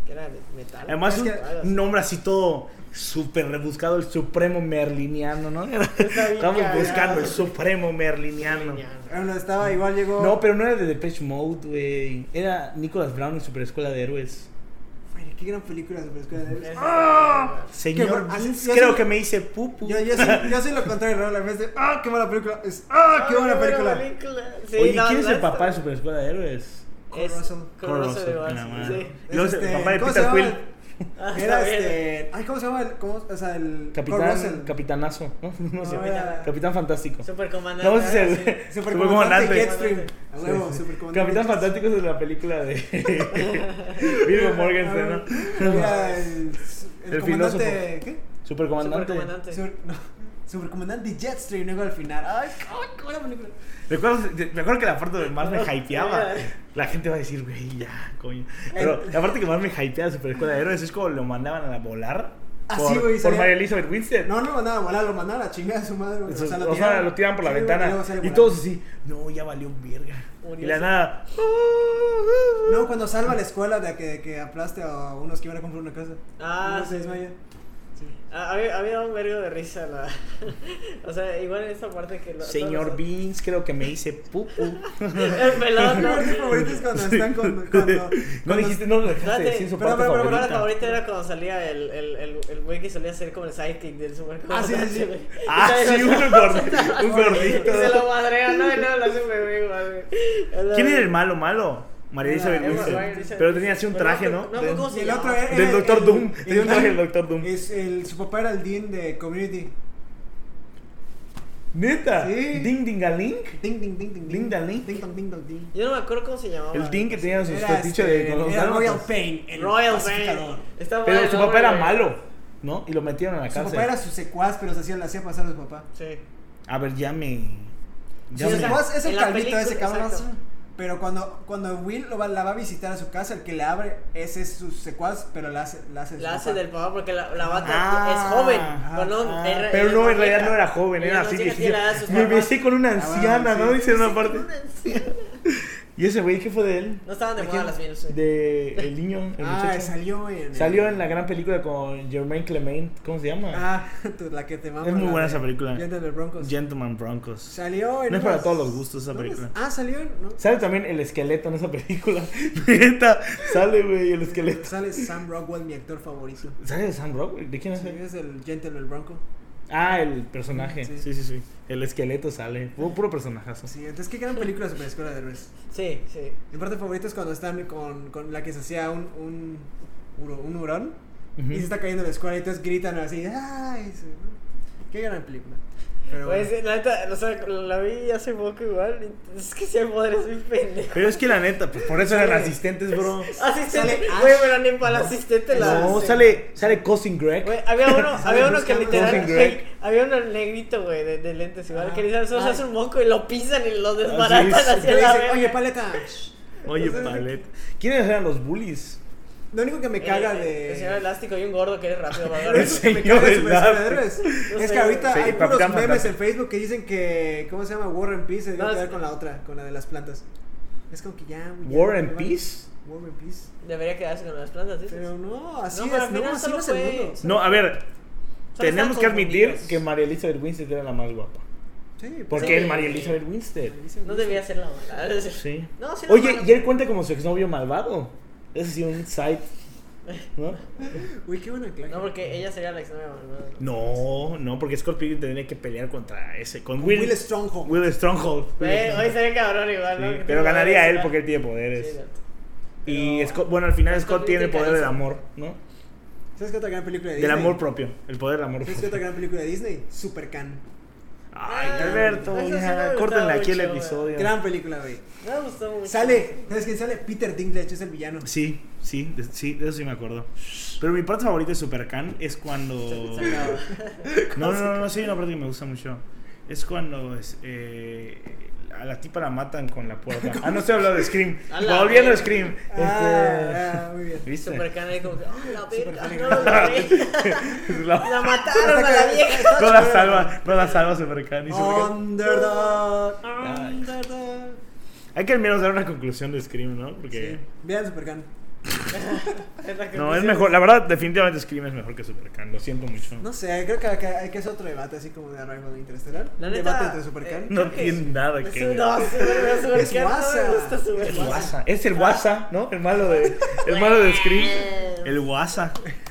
que era de metal. Además, Es un, que- un nombre así todo súper rebuscado, el Supremo Merliniano, ¿no? bien Estamos cagado. buscando el Supremo Merliniano. Bueno, estaba, igual llegó. No, pero no era de Depeche Mode, güey. Era Nicholas Brown en Super Escuela de Héroes. Ay, qué gran película de Escuela de Héroes. Esa- Señor bueno, así- Vince, yo creo soy- que me hice pupu. Yo, yo, soy, yo soy lo contrario, Raúl. En vez de, ah, qué buena película, es, ah, qué buena película. Sí, Oye, no, ¿quién es no, el está- papá de Super Escuela de Héroes? Kurt Es Russell. Kurt Kurt Russell Russell, igual, en la madre. sí. Y luego Es el este, papá de ¿cómo se Peter llama? Quill. Ah, Era está bien. este. Ay, ¿cómo se llama? El, cómo, o sea, el. Kurt Russell. Capitán, capitanazo, ¿no? No sé. No, era- Capitán Fantástico. Supercomandante. No, ese es el sí. Supercomandante Supercomandante. Jetstream. A huevo, Sí. Supercomandante. Capitán Fantástico es de la película de Viggo Mortensen, ¿no? Era el. El, El comandante. ¿Qué? Supercomandante. Supercomandante. Super, no, Supercomandante Jetstream, luego al final. Ay, qué buena película. Recuerdo, me acuerdo que la parte que más me hypeaba, la gente va a decir, güey, ya, coño. Pero la parte que más me hypeaba de Super Escuela de Héroes es como lo mandaban a volar Ah, por, sí, güey, por salía- María Elizabeth Winstead. No, no lo mandaban a volar, lo mandaban a chingar a su madre. güey. Eso- O sea, o sea, lo tiraban por la Sí, güey, ventana luego sale y volando. todos así, no, ya valió un verga. Murió Y la así. nada. No, cuando salva la escuela de que, de que aplaste a unos que iban a comprar una casa. Ah, Uno se sí. desmaya. Sí. Ah, Había, había un vergo de risa la... O sea, igual en esta parte que... Lo, Señor todos Beans, creo que me hice pupu. los- El pelón, Mi ¿no? parte favorita es cuando están con. Cuando, No cuando- dijiste, no lo dejaste Espérate, decir su pero, parte pero, pero, Mi favorita. parte favorita era cuando salía el, el, el, el güey que solía ser como el sidekick del supercomandante. Ah, sí, sí, sí. güey. Ah, Y sí, sale- un gordito. Un Y se gordito. lo madrea, no, y no, lo hace muy güey. ¿Quién era el malo, malo? María Era Elizabeth Emma Winstead. Watson. Pero tenía así un Pero traje, no, ¿no? no, De- ¿cómo se Y el llama? otro era. Del era Doctor el- Doom. el Tenía un traje Dean. del Doctor Doom. Es el, su papá era el Dean de Community. Neta. Sí. Ding ding a link. Ding, ding, ding, ding. Ding, dang, ding. Ding, dong, ding, dong, ding. Yo no me acuerdo cómo se llamaba. El Ding que tenía sus Era, fetiches este, de con los era Royal dálmatas. Pain. el Royal pacificador. Pain. Estaba Pero el su nombre, papá era güey. malo, ¿no? Y lo metieron a la Su cárcel. papá era su secuaz, pero se hacía, le hacía pasar a su papá. Sí. A ver, ya me. Ya Su Sí, o me. sea, secuaz es el en la calvito película, ese cabrón. exacto. Pero cuando, cuando Will lo va, la va a visitar a su casa, el que le abre, ese es su secuaz, pero la hace, la hace, de su La hace papá. del papá porque la, la bata Ah, es joven. ajá, pero no, Ah, era- pero era no, en realidad joven. no era joven, Ella era no así. tiene dije, que la edad de sus me papás. besé con una Ah, bueno, anciana, sí. ¿no? Dice una Sí, parte. una anciana. ¿Y ese güey qué fue de él? No estaban de ¿De moda quién? las Beatles. De el niño, el Ah, muchacho. salió en. Salió en la gran película con Jermaine Clement. ¿Cómo se llama? Ah, tú, la que te mama. Es muy la buena de esa película. Gentleman Broncos. Gentleman Broncos. Salió en. No es para unas- todos los gustos esa ¿Dónde película. es? Ah, salió en. ¿no? Sale también el esqueleto en esa película. Neta, sale, güey, el esqueleto. Sale Sam Rockwell, mi actor favorito. ¿Sale de Sam Rock? ¿De quién es Sí, él? es el Gentleman Bronco. Ah, el personaje. Sí. Sí, sí, sí. El esqueleto sale. Puro, puro personajazo. Sí, entonces qué gran película sobre la escuela de héroes. Sí, sí. Mi parte favorita es cuando están con, con la que se hacía un, un, huro- un hurón Ujú. y se está cayendo en la escuela y entonces gritan así. ¡Ay! Sí. Qué gran película. Pero Pues, bueno. la neta, o sea, la vi hace poco igual. y Es que si hay poderes muy pendejo. Pero es que la neta, pues por eso eran Sale- asistentes, bro. Asistente, Sale güey, Ash. pero ni para el asistente la. No, sí. sale, sale Cousin Greg. Güey, había uno, Sale había uno que buscando literal, Cousin Greg. güey, había uno negrito, güey, de, de lentes igual, Ah. que literal solo se Ah. hace un moco y lo pisan y lo desbaratan sí, sí. hacia Le la dicen, verga. oye, paleta. Oye, Entonces, paleta. ¿Quiénes eran los bullies? Lo único que me caga Eh, de. El señor elástico y un gordo que es rápido para Lo agarrar. único que me Señor caga de Super Elástico. Superhéroes No es sé, que ahorita sí, hay puros Capitán memes Fantástico. en Facebook que dicen que. ¿Cómo se llama? War and Peace. Se debe No, quedar es- con la otra, con la de las plantas. Es como que ya. güey, ya, War ya, and ya, Peace. War and Peace. Debería quedarse con las plantas, ¿sí? Pero no, así No, pero al es. No, final así solo no es el fue- mundo. No, a ver. Solo Tenemos están que admitir confundidos. que María Elizabeth Winstead era la más guapa. Sí, Porque Sí. es María Elizabeth Winstead. No debía ser la mala. Sí. No, sí la Oye, mala. y él cuenta como su exnovio malvado. Ese sí, un side. ¿No? Uy, qué buena clase. No, porque ella sería la exnovia, ¿no? No, no, porque Scott Pilgrim tendría que pelear contra ese. Con Will, Will, Stronghold. Will Stronghold. Güey, hoy sería cabrón igual, ¿no? Sí, Que pero tiene ganaría poderes, él ¿verdad? porque él tiene poderes. Sí, exacto. Y Pero- Scott, bueno, al final Scott Scott tiene el tiene poder del carisma. amor, ¿no? ¿Sabes qué otra gran película de Disney? Del amor propio. El poder del amor ¿Sabes qué propio. otra gran película de Disney? Supercan. Ay, Ah, Alberto, eso sí me ya, gustaba córtenle aquí el mucho, episodio. Gran película, güey. Me gustó mucho. Sale, ¿sabes quién sale? Peter Dinklage es el villano. Sí, sí, de, sí, de eso sí me acuerdo. Pero mi parte favorita de Supercan es cuando... Se acaba. No, no, no, no, sí, hay una parte que me gusta mucho. Es cuando es, eh, a la tipa la matan con la puerta. Ah, no estoy hablando de Scream. A la Volviendo a verga. Scream. Este, Ah, ah, muy bien. ¿Viste? Supercan ahí como que, oh, la verga, Supercan. no la vi. La- La mataron a la vieja. no la salva, no la salva Supercan. Y Supercan- Underdog. Ay. Underdog. Hay que al menos dar una conclusión de Scream, ¿no? Porque... Sí. Vean Supercan. No, es mejor. La verdad, definitivamente Scream es mejor que Supercan. Lo siento mucho. No sé, creo que hay que, hay que hacer otro debate así como de Arrival de Interestelar. La Un neta, debate entre Supercan. eh, No creo que tiene es- nada es que un- ver. No, sí, no, Supercan Es no me guasa. gusta El Supercan. Guasa. Es el Guasa, ¿no? El malo de, el malo de Scream. El Guasa.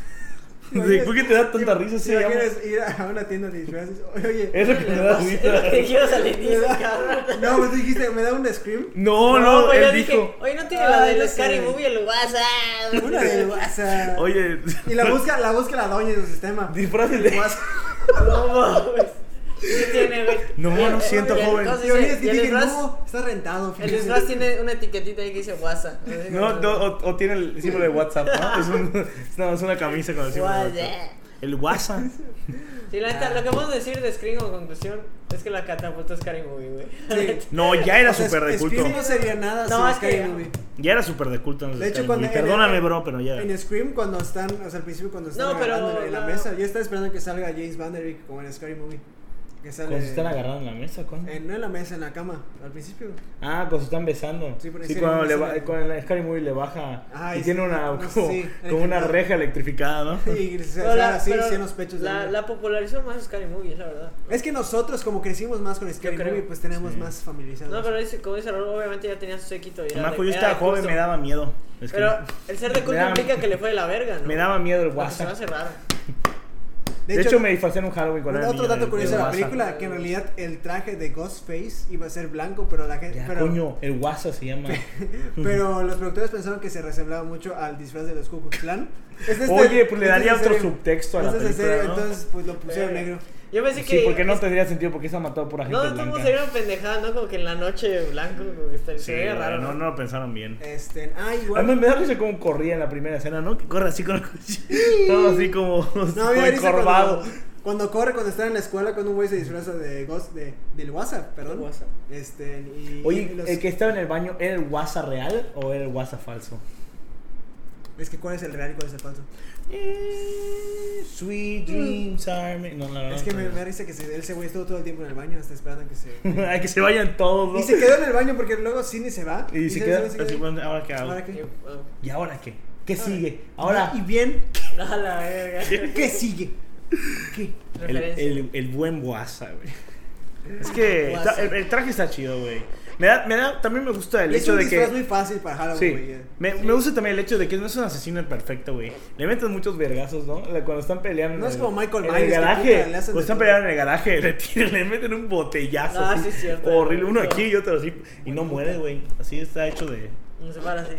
¿De ¿Por qué te da tanta risa? Si Se llama? quieres ir a una tienda de disfraces, oye, Es lo que me da Es lo risa. que dijimos al me inicio, da- cabrón. no, pues dijiste, me da un Scream. No, no, pues yo él dije, dijo. oye, no tiene Ah, la de ya los sé. Scary Movie, el WhatsApp. Una de WhatsApp. Oye, Y la busca, la busca la doña en su sistema. disfraces de. WhatsApp. No mames. ¿Qué tiene, güey? No, Eh, lo eh, siento, y el- joven. ¿cómo se Y oye, dice? es que Y el dije, disfraz- no, está rentado. El fíjese. disfraz tiene una etiquetita ahí que dice WhatsApp. No, no, o, o tiene el símbolo de WhatsApp, ¿no? Es, un, es nada más una camisa con el símbolo de WhatsApp. WhatsApp. El WhatsApp. Sí, la neta, lo que podemos decir de Scream como conclusión es que la catapultó Scary Movie, güey. Sí. No, ya era O sea, súper de culto. Scream no sería nada No, sin es que- Scary Movie. Ya era súper de culto. en De hecho, Scary cuando Movie. en- Perdóname, en- bro, pero ya. En Scream, cuando están, o sea, al principio, cuando están No, pero agarrando en la la- mesa, yo estaba esperando que salga James Van Der Beek como en Scary Movie. Que sale. Cuando se están agarrando en la mesa, ¿cuándo? en- no en la mesa, en la cama, al principio. Ah, cuando se están besando. Sí, pero Sí, sí, cuando no le sé. ba- con el Scary Movie le baja Ay, y sí, tiene una no, como, sí, como una electrificada. reja electrificada, ¿no? Y se Pero sale la- así, pero sí, en los pechos. de La, ella. la popularizó más Scary Movie, es la verdad. Es que nosotros, como crecimos más con Scary creo. Movie, pues tenemos Sí. más familiarizados. No, pero dice, como dice Raúl, obviamente ya tenía su séquito. Y era Marco, de- yo era estaba de joven, culto. me daba miedo. Es que Pero el ser de me culto daba- implica que le fue de la verga, ¿no? me daba miedo el Lo que se me WhatsApp. hace raro. De hecho, me disfracé en un Halloween cuando era Otro niño dato del- curioso del de la WhatsApp. película, que en realidad el traje de Ghostface iba a ser blanco, pero la gente... Ya, pero, coño, el WhatsApp se llama. pero los productores pensaron que se resemblaba mucho al disfraz de los Ku Klux Klan. Es de este- Oye, pues le es de daría otro serie. subtexto a la Es de película, serie, ¿no? entonces pues lo pusieron Verga. negro. Yo pensé Sí, que. porque no es- tendría sentido porque se ha matado por gente No, todo blanca. sería una pendejada, ¿no? Como que en la noche blanco, como que está- Sí, se veía güey, raro. no, no lo pensaron bien. Este, ah, A igual. mí me da risa cómo corría en la primera escena, ¿no? Que corre así con el cuchillo. Todo así como, No, como había risa encorvado. cuando, cuando corre, cuando está en la escuela, cuando un güey se disfraza de Ghost, de, del WhatsApp, perdón. Del WhatsApp. Este, y, Oye, y los- ¿el que estaba en el baño era el WhatsApp real o era el WhatsApp falso? Es que ¿cuál es el real y cuál es el falso? Eh, Sweet dreams are made- No, no, no. Es que me, me da risa que se, ese güey estuvo todo el tiempo en el baño, hasta esperando a que se... Ay, que se vayan todos, ¿no? Y se quedó en el baño porque luego Sidney se va. Y se se- queda se- se así, bueno, ¿ahora qué hago? ¿Ahora qué? Y- ah, ¿Y ahora qué? ¿Qué sigue? Ahora, Y bien, A la verga. ¿qué sigue? ¿Qué? el, Referencia. el, el buen WhatsApp, güey. Es que WhatsApp. está- el, el traje está chido, güey. Me da, me da, también me gusta el Y es hecho un de disfraz que... muy fácil para Halloween, Sí, güey. me, me gusta también el hecho de que no es un asesino perfecto, güey. Le meten muchos vergazos, ¿no? La- Cuando están peleando. No en es el- como Michael en Myers, el que garaje. puta, le hacen Cuando de están todo. peleando en el garaje, le, tiran, le meten un botellazo. Ah, así, sí, es cierto. horrible. Uno aquí y otro así. Y no muere, güey. Así está hecho de. No se para así.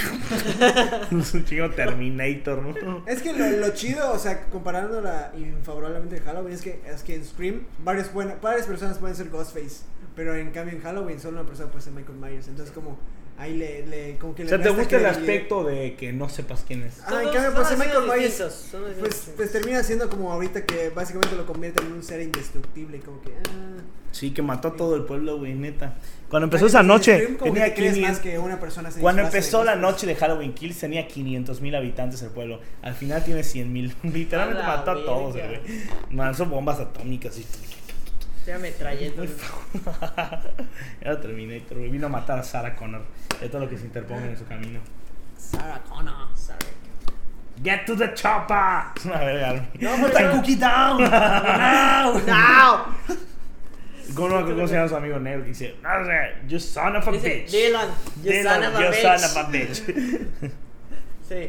Es un chingo Terminator, ¿no? Es que lo, lo chido, o sea, comparándola infavorablemente de Halloween, es que, es que en Scream varios pueden- varias personas pueden ser Ghostface, pero en cambio en Halloween solo una persona puede ser Michael Myers, entonces como ahí le, le como que O le sea, ¿te resta gusta el credibilidad. aspecto de que no sepas quién es? Ah, Son en dos- cambio, son pues, asesinos Michael Myers, distintos, son asesinos Pues, distintos. pues termina siendo como ahorita que básicamente lo convierte en un ser indestructible, como que... Ah, Sí, que mató a todo el pueblo, güey, neta. Cuando empezó en esa noche, Scream como que tenía te crees quinientos. más que una persona se Cuando disfraza de empezó la Ghostface. noche de Halloween Kills tenía quinientos mil habitantes el pueblo. Al final tiene cien mil. Literalmente A la mató a todos, verga. güey. Lanzó bombas atómicas y... Se llama metralleta. Era Terminator, güey. Vino a matar a Sarah Connor. De todo lo que se interponga en su camino. Sarah Connor. Sarah. Get to the chopper. Es una verga. No, put the cookie down. No. ¡No! ¿Cómo, no, ¿Cómo se llama su amigo negro que dice? No sé, you son of a Dice, bitch. Dylan, you Dylan, son of a you bitch. son of a bitch. Sí.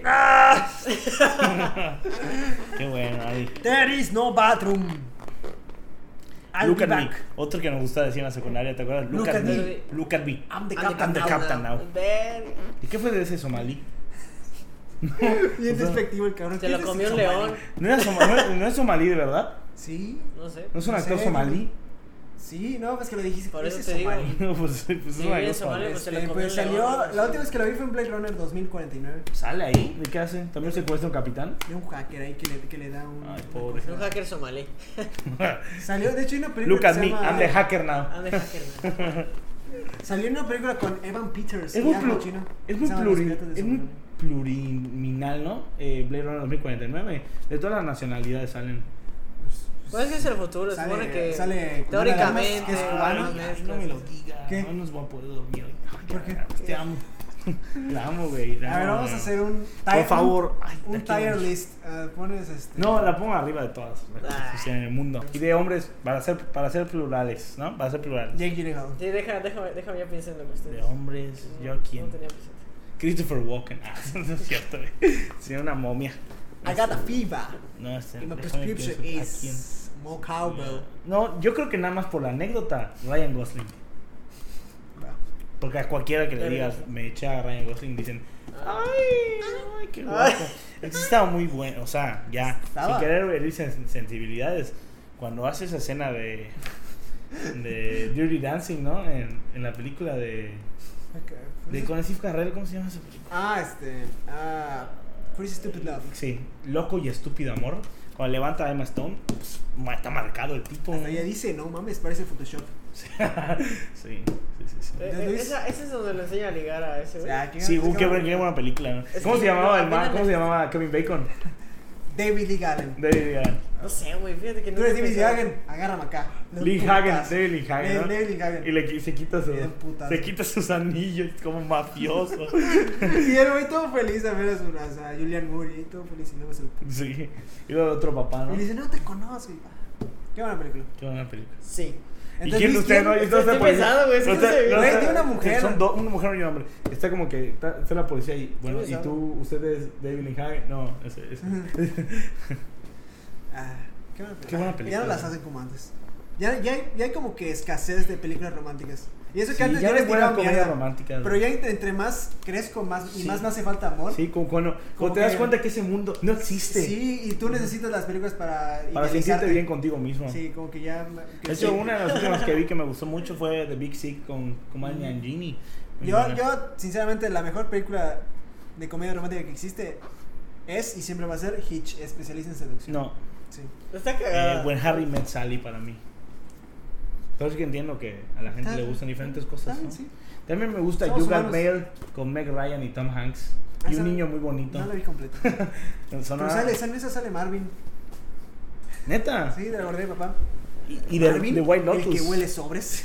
Qué bueno, ahí. There is no bathroom. I'll Look be at me. back. Otro que nos gustaba decir en la secundaria, ¿te acuerdas? Look, Look at, at me. me. Look at me. I'm the I'm captain. I'm the captain now. Verga. ¿Y qué fue de ese somalí? Bien despectivo el cabrón. Se ¿Qué lo es comió ese un somalí? león. ¿No, era soma- no, no es somalí de verdad? Sí. No sé. ¿No es un No actor sé, somalí? Sí, no, pues que lo dijiste. Por ese eso te digo. somalí. No, pues, pues es Sí, una en cosa. Somalia, pues, se Este, lo comió pues un salió, león. la última vez que lo vi fue en Blade Runner dos mil cuarenta y nueve. ¿Sale ahí? ¿De qué hace? ¿También secuestra un capitán? De un hacker ahí que le, que le da un... Ay, una pobre. cosa. Un hacker somalí. Salió, de hecho, hay una película Look at que me, se llama... I'm the hacker now. Ah, de hacker. ¿no? Salió una película con Evan Peters. Es y muy, algo plu- chino. es muy, Se llama Los pluri- Piratas de es muy Somalia. pluriminal, ¿no? Eh, Blade Runner dos mil cuarenta y nueve. De todas las nacionalidades salen. Pues es que es el futuro, se Sale- supone que sale teóricamente que es ah, cubano. no mezclas. no me lo digas. ¿Qué? No nos voy a poder dormir hoy. ¿Por qué? Te amo. La amo, güey. la A ver, amo, vamos a güey. hacer un Por tire- favor. Ay, un aquí tier vamos. list. Uh, pones este. No, la pongo arriba de todas las que Ah. existen en el mundo. Y de hombres, para ser, para ser plurales, ¿no? Para ser plurales. Jake Gyllenhaal. Sí, deja, déjame, déjame ya pensar en lo que ustedes. De hombres, yo No, quién. no tenía presente. Christopher Walken. Ah, no es cierto, güey. Sí, una momia. I got a fever. No, este. And my déjame prescription pienso, ¿a quién? is more cowbell. No, yo creo que nada más por la anécdota, Ryan Gosling. Porque a cualquiera que le Pero- digas, me echa a Ryan Gosling, dicen, Ah. ay, ay, qué guapo. Ese estaba muy bueno, o sea, ya, Estaba. sin querer herir sen- sensibilidades, cuando hace esa escena de, de Dirty Dancing, ¿no? En, en la película de, de con Steve Carell, ¿cómo se llama esa película? Ah, este. Ah, Crazy Stupid Love. Sí, Loco y Estúpido Amor. Cuando levanta a Emma Stone, pues, ma- está marcado el tipo. Hasta ella dice, no mames, parece Photoshop. Sí, sí, sí, sí, sí. Eh, eh, esa, esa es donde le enseña a ligar a ese O güey. sea, ¿qué- Sí, uh, qué- qué, buena- qué buena película, ¿no? Es ¿Cómo que se llamaba no, el man? apenas ¿Cómo le- se llamaba Kevin Bacon? David Lee Gallen. David Hagen. No sé, güey, fíjate que no. Tú eres he David pensado. Hagen, agárrame acá. Lee Putazo. Hagen, David Lee Hagen, ¿no? David Lee Hagen. Y le, se quita su, Bien putazo. se quita sus anillos como mafioso. Y el güey todo feliz a ver a, su, a Julian Moore y todo feliz y luego se lo puso. Sí. Y luego el otro papá, ¿no? Y le dice, no te conozco. Y, ah, qué buena película. Qué buena película. Sí. ¿Y quién de Luis, ustedes no? ¿quién? Y entonces Estoy la policía- pensando, güey, es que no no está- sé, no güey, está- de una mujer. Son dos, una mujer y un hombre. Está como que está, está la policía ahí. Bueno, Sí, ¿y me tú, usted es David Lee Hagen? No, ese, ese. Ah, qué buena película. Qué buena Ya película. no las hacen como antes. Ya, ya, hay, ya hay como que escasez de películas románticas. Y eso que Sí, antes ya yo no les hay buenas tiraba comedias mierda. románticas. Pero ya entre, entre más crezco más y Sí. más me hace falta amor. Sí, como cuando, Como cuando te das que- cuenta que ese mundo no existe. Sí, y tú necesitas las películas para Para sentirte idealizarte. bien contigo mismo. Sí, como que ya. que De hecho, sí. una de las últimas que vi que me gustó mucho fue The Big Sick con Kumail Nanjiani. Muy Yo, buena. yo, sinceramente, la mejor película de comedia romántica que existe es y siempre va a ser Hitch, especialista en seducción. No, Sí. Está eh, cagada. When Harry Met Sally para mí. Pero es que entiendo que a la gente Está- le gustan diferentes cosas, está- ¿no? sí. También me gusta Somos You Got humanos. Mail con Meg Ryan y Tom Hanks. Ah, Y un esa- niño muy bonito. No la vi completa. Sonaba- Pero sale, sale, esa sale Marvin. Neta. Sí, de la guardia de papá. Y, y de, Marvin, de White Lotus. El que huele sobres.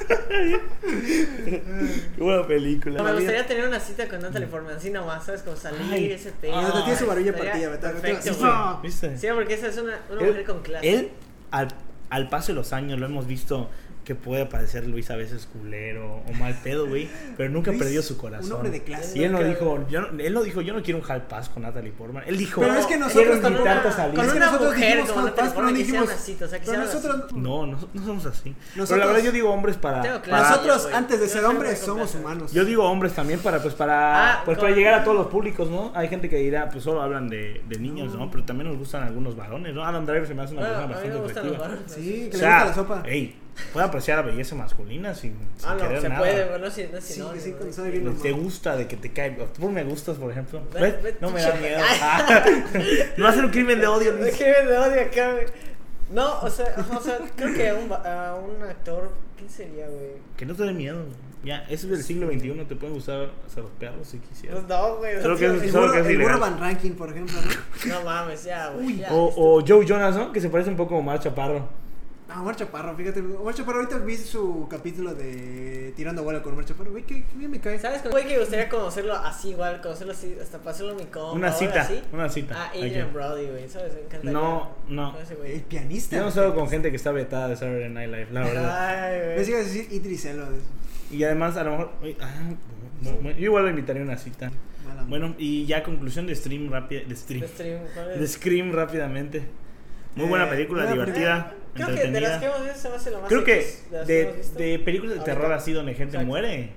Qué buena película. Me gustaría tener una cita con Natalie Portman, así nomás, ¿sabes? Como salir, Ay. ese pedo. Ah, donde tiene su barbilla Estaría partida, ¿verdad? Perfecto, Sí. güey. Ah. ¿Viste? Sí, porque esa es una, una Él- mujer con clase. Él, al, al paso de los años, lo hemos visto que puede parecer Luis a veces culero o mal pedo, güey, pero nunca Luis, perdió su corazón. un hombre de clase. Y él no Nunca- dijo, yo no, él no dijo, yo no quiero un hall pass con Natalie Portman. Él dijo, Pero es que nosotros quiero con invitarte una- a salir. con Es que una nosotros mujer dijimos como hot Natalie pass, pero Portman no quisieran dijimos- una cita, o sea, pero quisieran nosotros, No, no, no somos así. Pero Nosotros- la verdad yo digo hombres para... Tengo para- clase. nosotros güey. antes de Yo ser soy hombres muy somos completo. humanos. Yo digo hombres también para pues para Ah, pues con- para llegar a todos los públicos, ¿no? Hay gente que dirá, pues solo hablan de, de niños, ¿no? Pero también nos gustan algunos varones, ¿no? Adam Driver se me hace una Bueno, persona a mí me bastante gustan los atractiva. varones. Sí, que O le sea, gusta la sopa. ey, puede apreciar la belleza masculina sin, sin Ah, no, querer se nada. puede, pero no si no es Sí, sinónimo, sí, güey. cuando sabe bien Te normal. gusta de que te cae. Tú me gustas, por ejemplo. Ve- ¿Ves? ve- No me da pinche- miedo. Ah, no va a ser un crimen de odio, Luis. Es que me odio acá, güey. No, o sea, o sea, creo que a un, va- a un actor, ¿quién sería, güey? Que no te dé miedo. Ya, eso es del siglo veintiuno. Te pueden gustar hasta los perros si quisieras. Pues no, güey. Solo no, que tío, El Solo burro, que es el burro ilegal. Van Ranking, por ejemplo, ¿no? no mames, ya, güey. ya, O, listo. o Joe Jonas, ¿no? Que se parece un poco a Omar Chaparro. Ah, Omar Chaparro, fíjate. Omar Chaparro, ahorita vi su capítulo de Tirando Bola con Omar Chaparro. Güey, que bien me cae. ¿Sabes? Güey, que me gustaría conocerlo así, igual, conocerlo así, hasta pasarlo mi compa. Una o algo cita, así. una cita. Ah, Hay Adrian que- Brody, güey, ¿sabes? Me encantaría. No, no. con ese El güey. pianista. Yo no salgo con gente que está vetada de Saturday Night Live, la verdad. Ay, Pensé que güey. ibas a decir Idris Elba. Y además, a lo mejor. uy, ah, no, no, yo igual le invitaría a una cita. Mala onda. Bueno, y ya conclusión de stream rápida. De stream. De stream, ¿cuál es? De Scream rápidamente. Muy Eh, buena película, buena divertida, Creo que de las entretenida. que hemos visto se me hace lo más Creo que X de las que de, hemos visto. de películas de Ahorita. terror así donde gente Exacto. muere,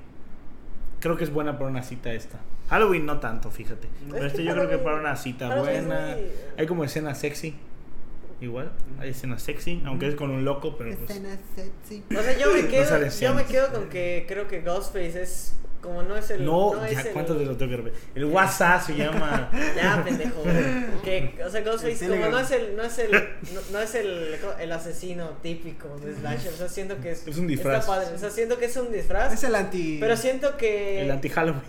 creo que es buena para una cita esta. Halloween no tanto, fíjate. Pero Es este que yo creo que Halloween- para una cita Halloween es buena. muy- Hay como escenas sexy. Igual, hay escenas sexy, aunque es con un loco, pero pues. Escena sexy. O sea, yo me quedo, sale yo me escenas. quedo con que creo que Ghostface es como no es el No, es ya, el- ¿cuántas veces lo tengo que repetir? El WhatsApp se llama. Ya, pendejo. Que, o sea, Ghostface El como Telegram. no es el no es el no, no es el, el asesino típico de slasher, o sea, siento que es Es un disfraz. Está padre, o sea, siento que es un disfraz. Es el anti. Pero siento que El anti-Halloween.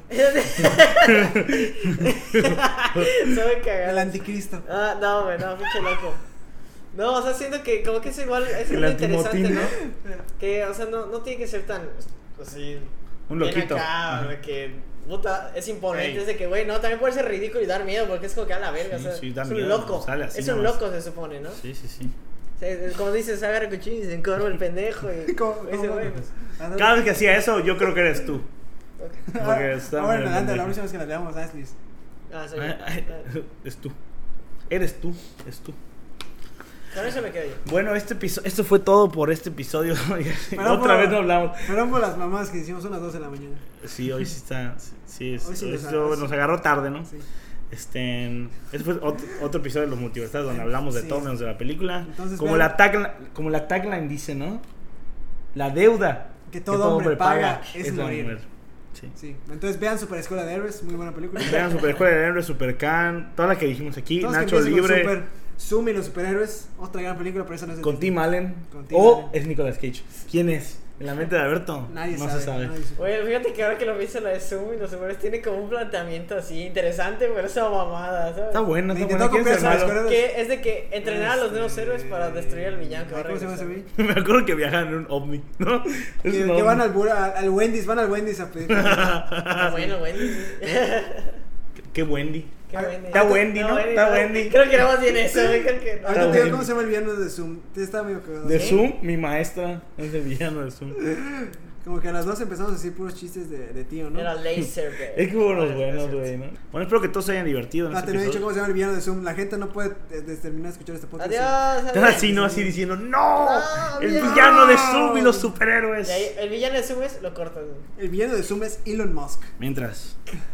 Sabe cagar. El anticristo. Ah, no, güey, no, pinche loco. No, o sea, siento que como que es igual, es El muy interesante, antimotín, ¿no? ¿no? Que, o sea, no, no tiene que ser tan así. Un bien loquito. acá, Ajá. de que puta, es imponente. Ey. Es de que, güey, no, también puede ser ridículo y dar miedo porque es como que a la verga. Sí, o sea, sí, da es un miedo, loco. sale así Es un nomás. loco, se supone, ¿no? Sí, sí, sí. O sea, es como dices, se agarra el cuchillo y se encorva el pendejo. Y ¿Cómo- ese cómo- güey, pues. Cada vez que hacía eso, yo creo que eres tú. Ah, Porque está ah, bueno, muy adelante, pendejo. la próxima vez que la leamos, Ashley's. Ah, soy yo. Ay, ay, Es tú. Eres tú, es tú. Con eso me quedo yo. Bueno, este episodio, esto fue todo por este episodio. Pero Otra por- vez no hablamos. Perdón por las mamás que hicimos unas dos de la mañana. Sí, hoy sí está. Sí, es- Hoy sí nos esto agarró, nos sí. agarró tarde, ¿no? Sí. Este, este fue otro, otro episodio de Los Multiversados donde hablamos de Sí. todo menos de la película. Entonces, como, vean- la tagline, como la tagline dice, ¿no? La deuda Que todo hombre paga es morir. Sí. Sí, entonces vean Super Escuela de Héroes, muy buena película. Vean Super Escuela de Héroes, Super Can, todas las que dijimos aquí, Todos que Nacho empiecen con Libre, Super Zoom y los superhéroes, otra gran película, pero esa no es de con Disney. Tim Allen, Con Tim o Allen. es Nicolas Cage. ¿Quién es? En la mente de Alberto, Nadie no sabe. se sabe. nadie sabe. Oye, fíjate que ahora que lo viste la de Zoom y los superhéroes tiene como un planteamiento así interesante, pero esa mamada, ¿sabes? Está buena, Me está intentó buena. ¿Quién es el copiar Super malo? Escuela. Que es de que entrenar a los nuevos héroes para destruir al villano que va a ¿Cómo se llama ese regresar. güey? Me acuerdo que viajan en un ovni, ¿no? Es Que, un que ovni. van al, bura- al Wendy's, van al Wendy's a pedir. Está bueno, Wendy. Qué Wendy. Qué Wendy. Está Wendy, ¿no? Está Wendy. Creo que no más bien eso, güey. Creo que no. Ahorita te bueno. digo cómo se llama el villano de Zoom. Te está medio cagado. De ¿Sí? Zoom, mi maestra es el villano de Zoom. Como que a las dos empezamos a decir puros chistes de, de tío, ¿no? Era laser, güey. Es que hubo unos buenos, güey, ¿no? Bueno, espero que todos se hayan divertido en Ah, este te lo he dicho episodio. cómo se llama el villano de Zoom. La gente no puede eh, terminar de escuchar este podcast. Adiós. Están adiós. así, ¿no? Así diciendo, ¡No! No, ¡El no. villano de Zoom y los superhéroes! Y ahí, el villano de Zoom es lo cortas, güey. El villano de Zoom es Elon Musk. Mientras.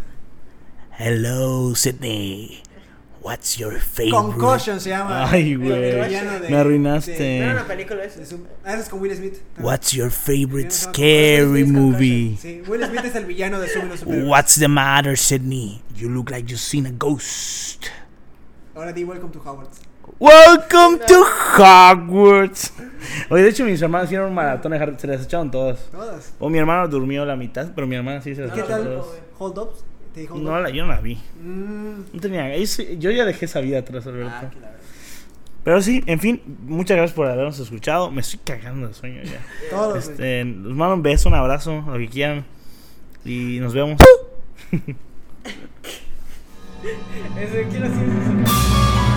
Hello, Sydney. What's your favorite? Concussion se llama. Ay, el güey. villano de- Me arruinaste. de- Era una película de esa. Zoom. Ah, ese es con Will Smith. What's your favorite Will scary Smith es movie? Concussion. Sí, Will Smith es el villano de Zoom y los superhéroes. What's the matter, Sydney? You look like you've seen a ghost. Ahora di Welcome to Hogwarts. Welcome to Hogwarts. Oye, de hecho, mis hermanos hicieron un maratón de Harry, se las echaron todas. Todas. O mi hermano durmió la mitad, pero mi hermana sí se las ¿Qué echó tal? todas. Hold Ups. ¿Te dijo Hold No, Up? la, yo no la vi. Mm. No tenía. es- Yo ya dejé esa vida atrás, Alberto. Ah, que la verdad. Pero sí, en fin, muchas gracias por habernos escuchado. Me estoy cagando de sueño ya. Todos. güey. Este, les mando un beso, un abrazo, lo que quieran. Y nos vemos. Ese, ¿quién hacía eso?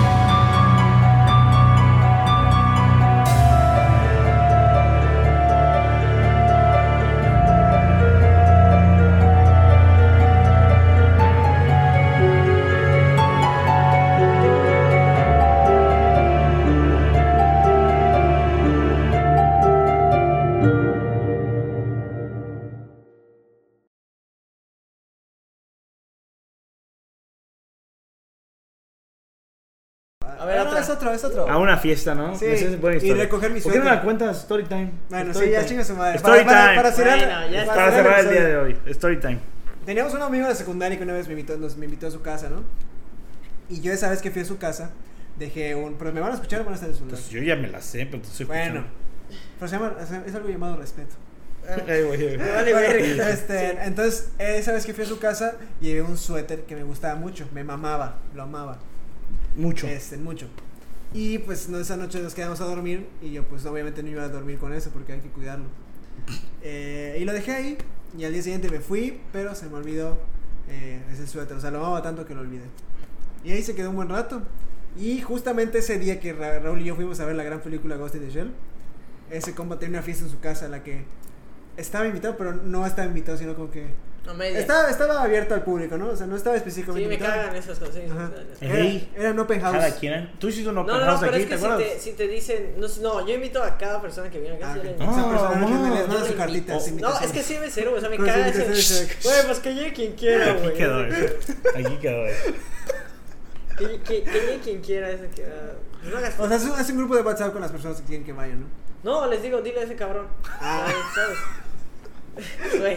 A ver, Ah, no, otra. es otro, es otro. A una fiesta, ¿no? Sí, Esa es buena y historia. recoger mi ¿Por qué no suéter. la cuentas Storytime? Bueno, Story sí, ya time. chinga su madre. Story para, para, time. para cerrar, Bueno, ya está. Para cerrar el día de episodio. hoy. Storytime. Teníamos un amigo de secundaria que una vez me invitó, nos, me invitó a su casa, ¿no? Y yo esa vez que fui a su casa, dejé un... Pero me van a escuchar o van a estar en su celular. Pues yo ya me la sé, pero te estoy Bueno, escuchando. pero se llama, es algo llamado respeto. Ay, güey, güey. Me vale verga. Este, entonces, esa vez que fui a su casa, llevé un suéter que me gustaba mucho, me mamaba, lo amaba, Mucho. este, mucho. Y pues no, esa noche nos quedamos a dormir y yo pues obviamente no iba a dormir con eso porque hay que cuidarlo. Eh, y lo dejé ahí y al día siguiente me fui, pero se me olvidó eh, ese suéter, o sea, lo amaba tanto que lo olvidé. Y ahí se quedó un buen rato. Y justamente ese día que Ra- Raúl y yo fuimos a ver la gran película Ghost in the Shell, ese compa tenía una fiesta en su casa a la que estaba invitado, pero no estaba invitado, sino como que A media. estaba, estaba abierto al público, ¿no? O sea, no estaba Sí, específicamente me invitado. cagan esas cosas. sí, Ajá. sí, sí. Era, Ey. era un open house. Cada quien. Tú hiciste un No, open no, no, house pero aquí, es ¿te que si acuerdas? te, si te dicen, no, sé, no, yo invito a cada persona que viene acá. Ah, sí, ok. le- Esa No, persona que no, les manda yo su le cartita. invito. su No, invitación. es que sí me cero, o sea, me Con su caga invitación, ese. sí. Güey, pues que llegue quien quiera, Aquí güey. quedó eso. Aquí quedó eso. Que, que, que llegue quien quiera, ese que. ah, no hagas. O sea, es un, es un grupo de WhatsApp con las personas que quieren que vayan, ¿no? No, les digo, dile a ese cabrón. Ah. ¿Sabes? Güey.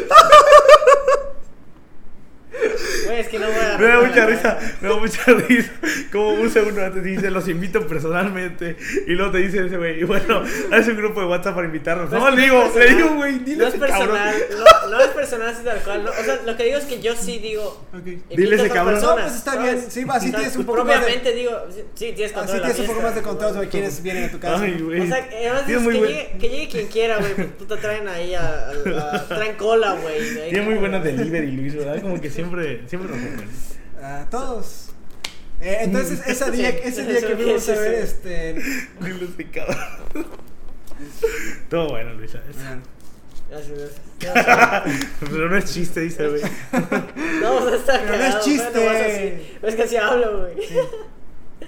Güey, es que no voy a. Me da mucha risa, me da mucha risa. Como un segundo antes dice, los invito personalmente. Y luego te dice ese güey, y bueno, haz un grupo de WhatsApp para invitarnos. No No, es le que digo, no es le personal. digo, güey, dile No a es ese cabrón. personal. no, no es personal así tal cual. No, o sea, lo que digo es que yo sí digo. Okay. Dile ese cabrón. No, pues está bien. Sí, va, sí tienes un poco más de... Propiamente digo, sí, sí tienes control. Así tienes un poco más de control sobre quiénes vienen a tu casa. Ay, güey. O sea, además Tiene es muy que, buen- llegue, que llegue quien quiera, güey. Pues puta, traen ahí a. a, a traen cola, güey. de ahí Tiene muy como- buena delivery, Luis, ¿verdad? Como que siempre, siempre nos ofende. Ah, todos. Eh, entonces, ese día, Sí, ese sí, día sí, que fuimos sí, a ver, sí. este. Dile ese cabrón. Todo bueno, Luis. ¿sabes? Gracias, gracias. Pero no es chiste, dice, güey. No, o sea, está Pero no es cagado, chiste. güey, nomás así. Es que así hablo, güey. Sí.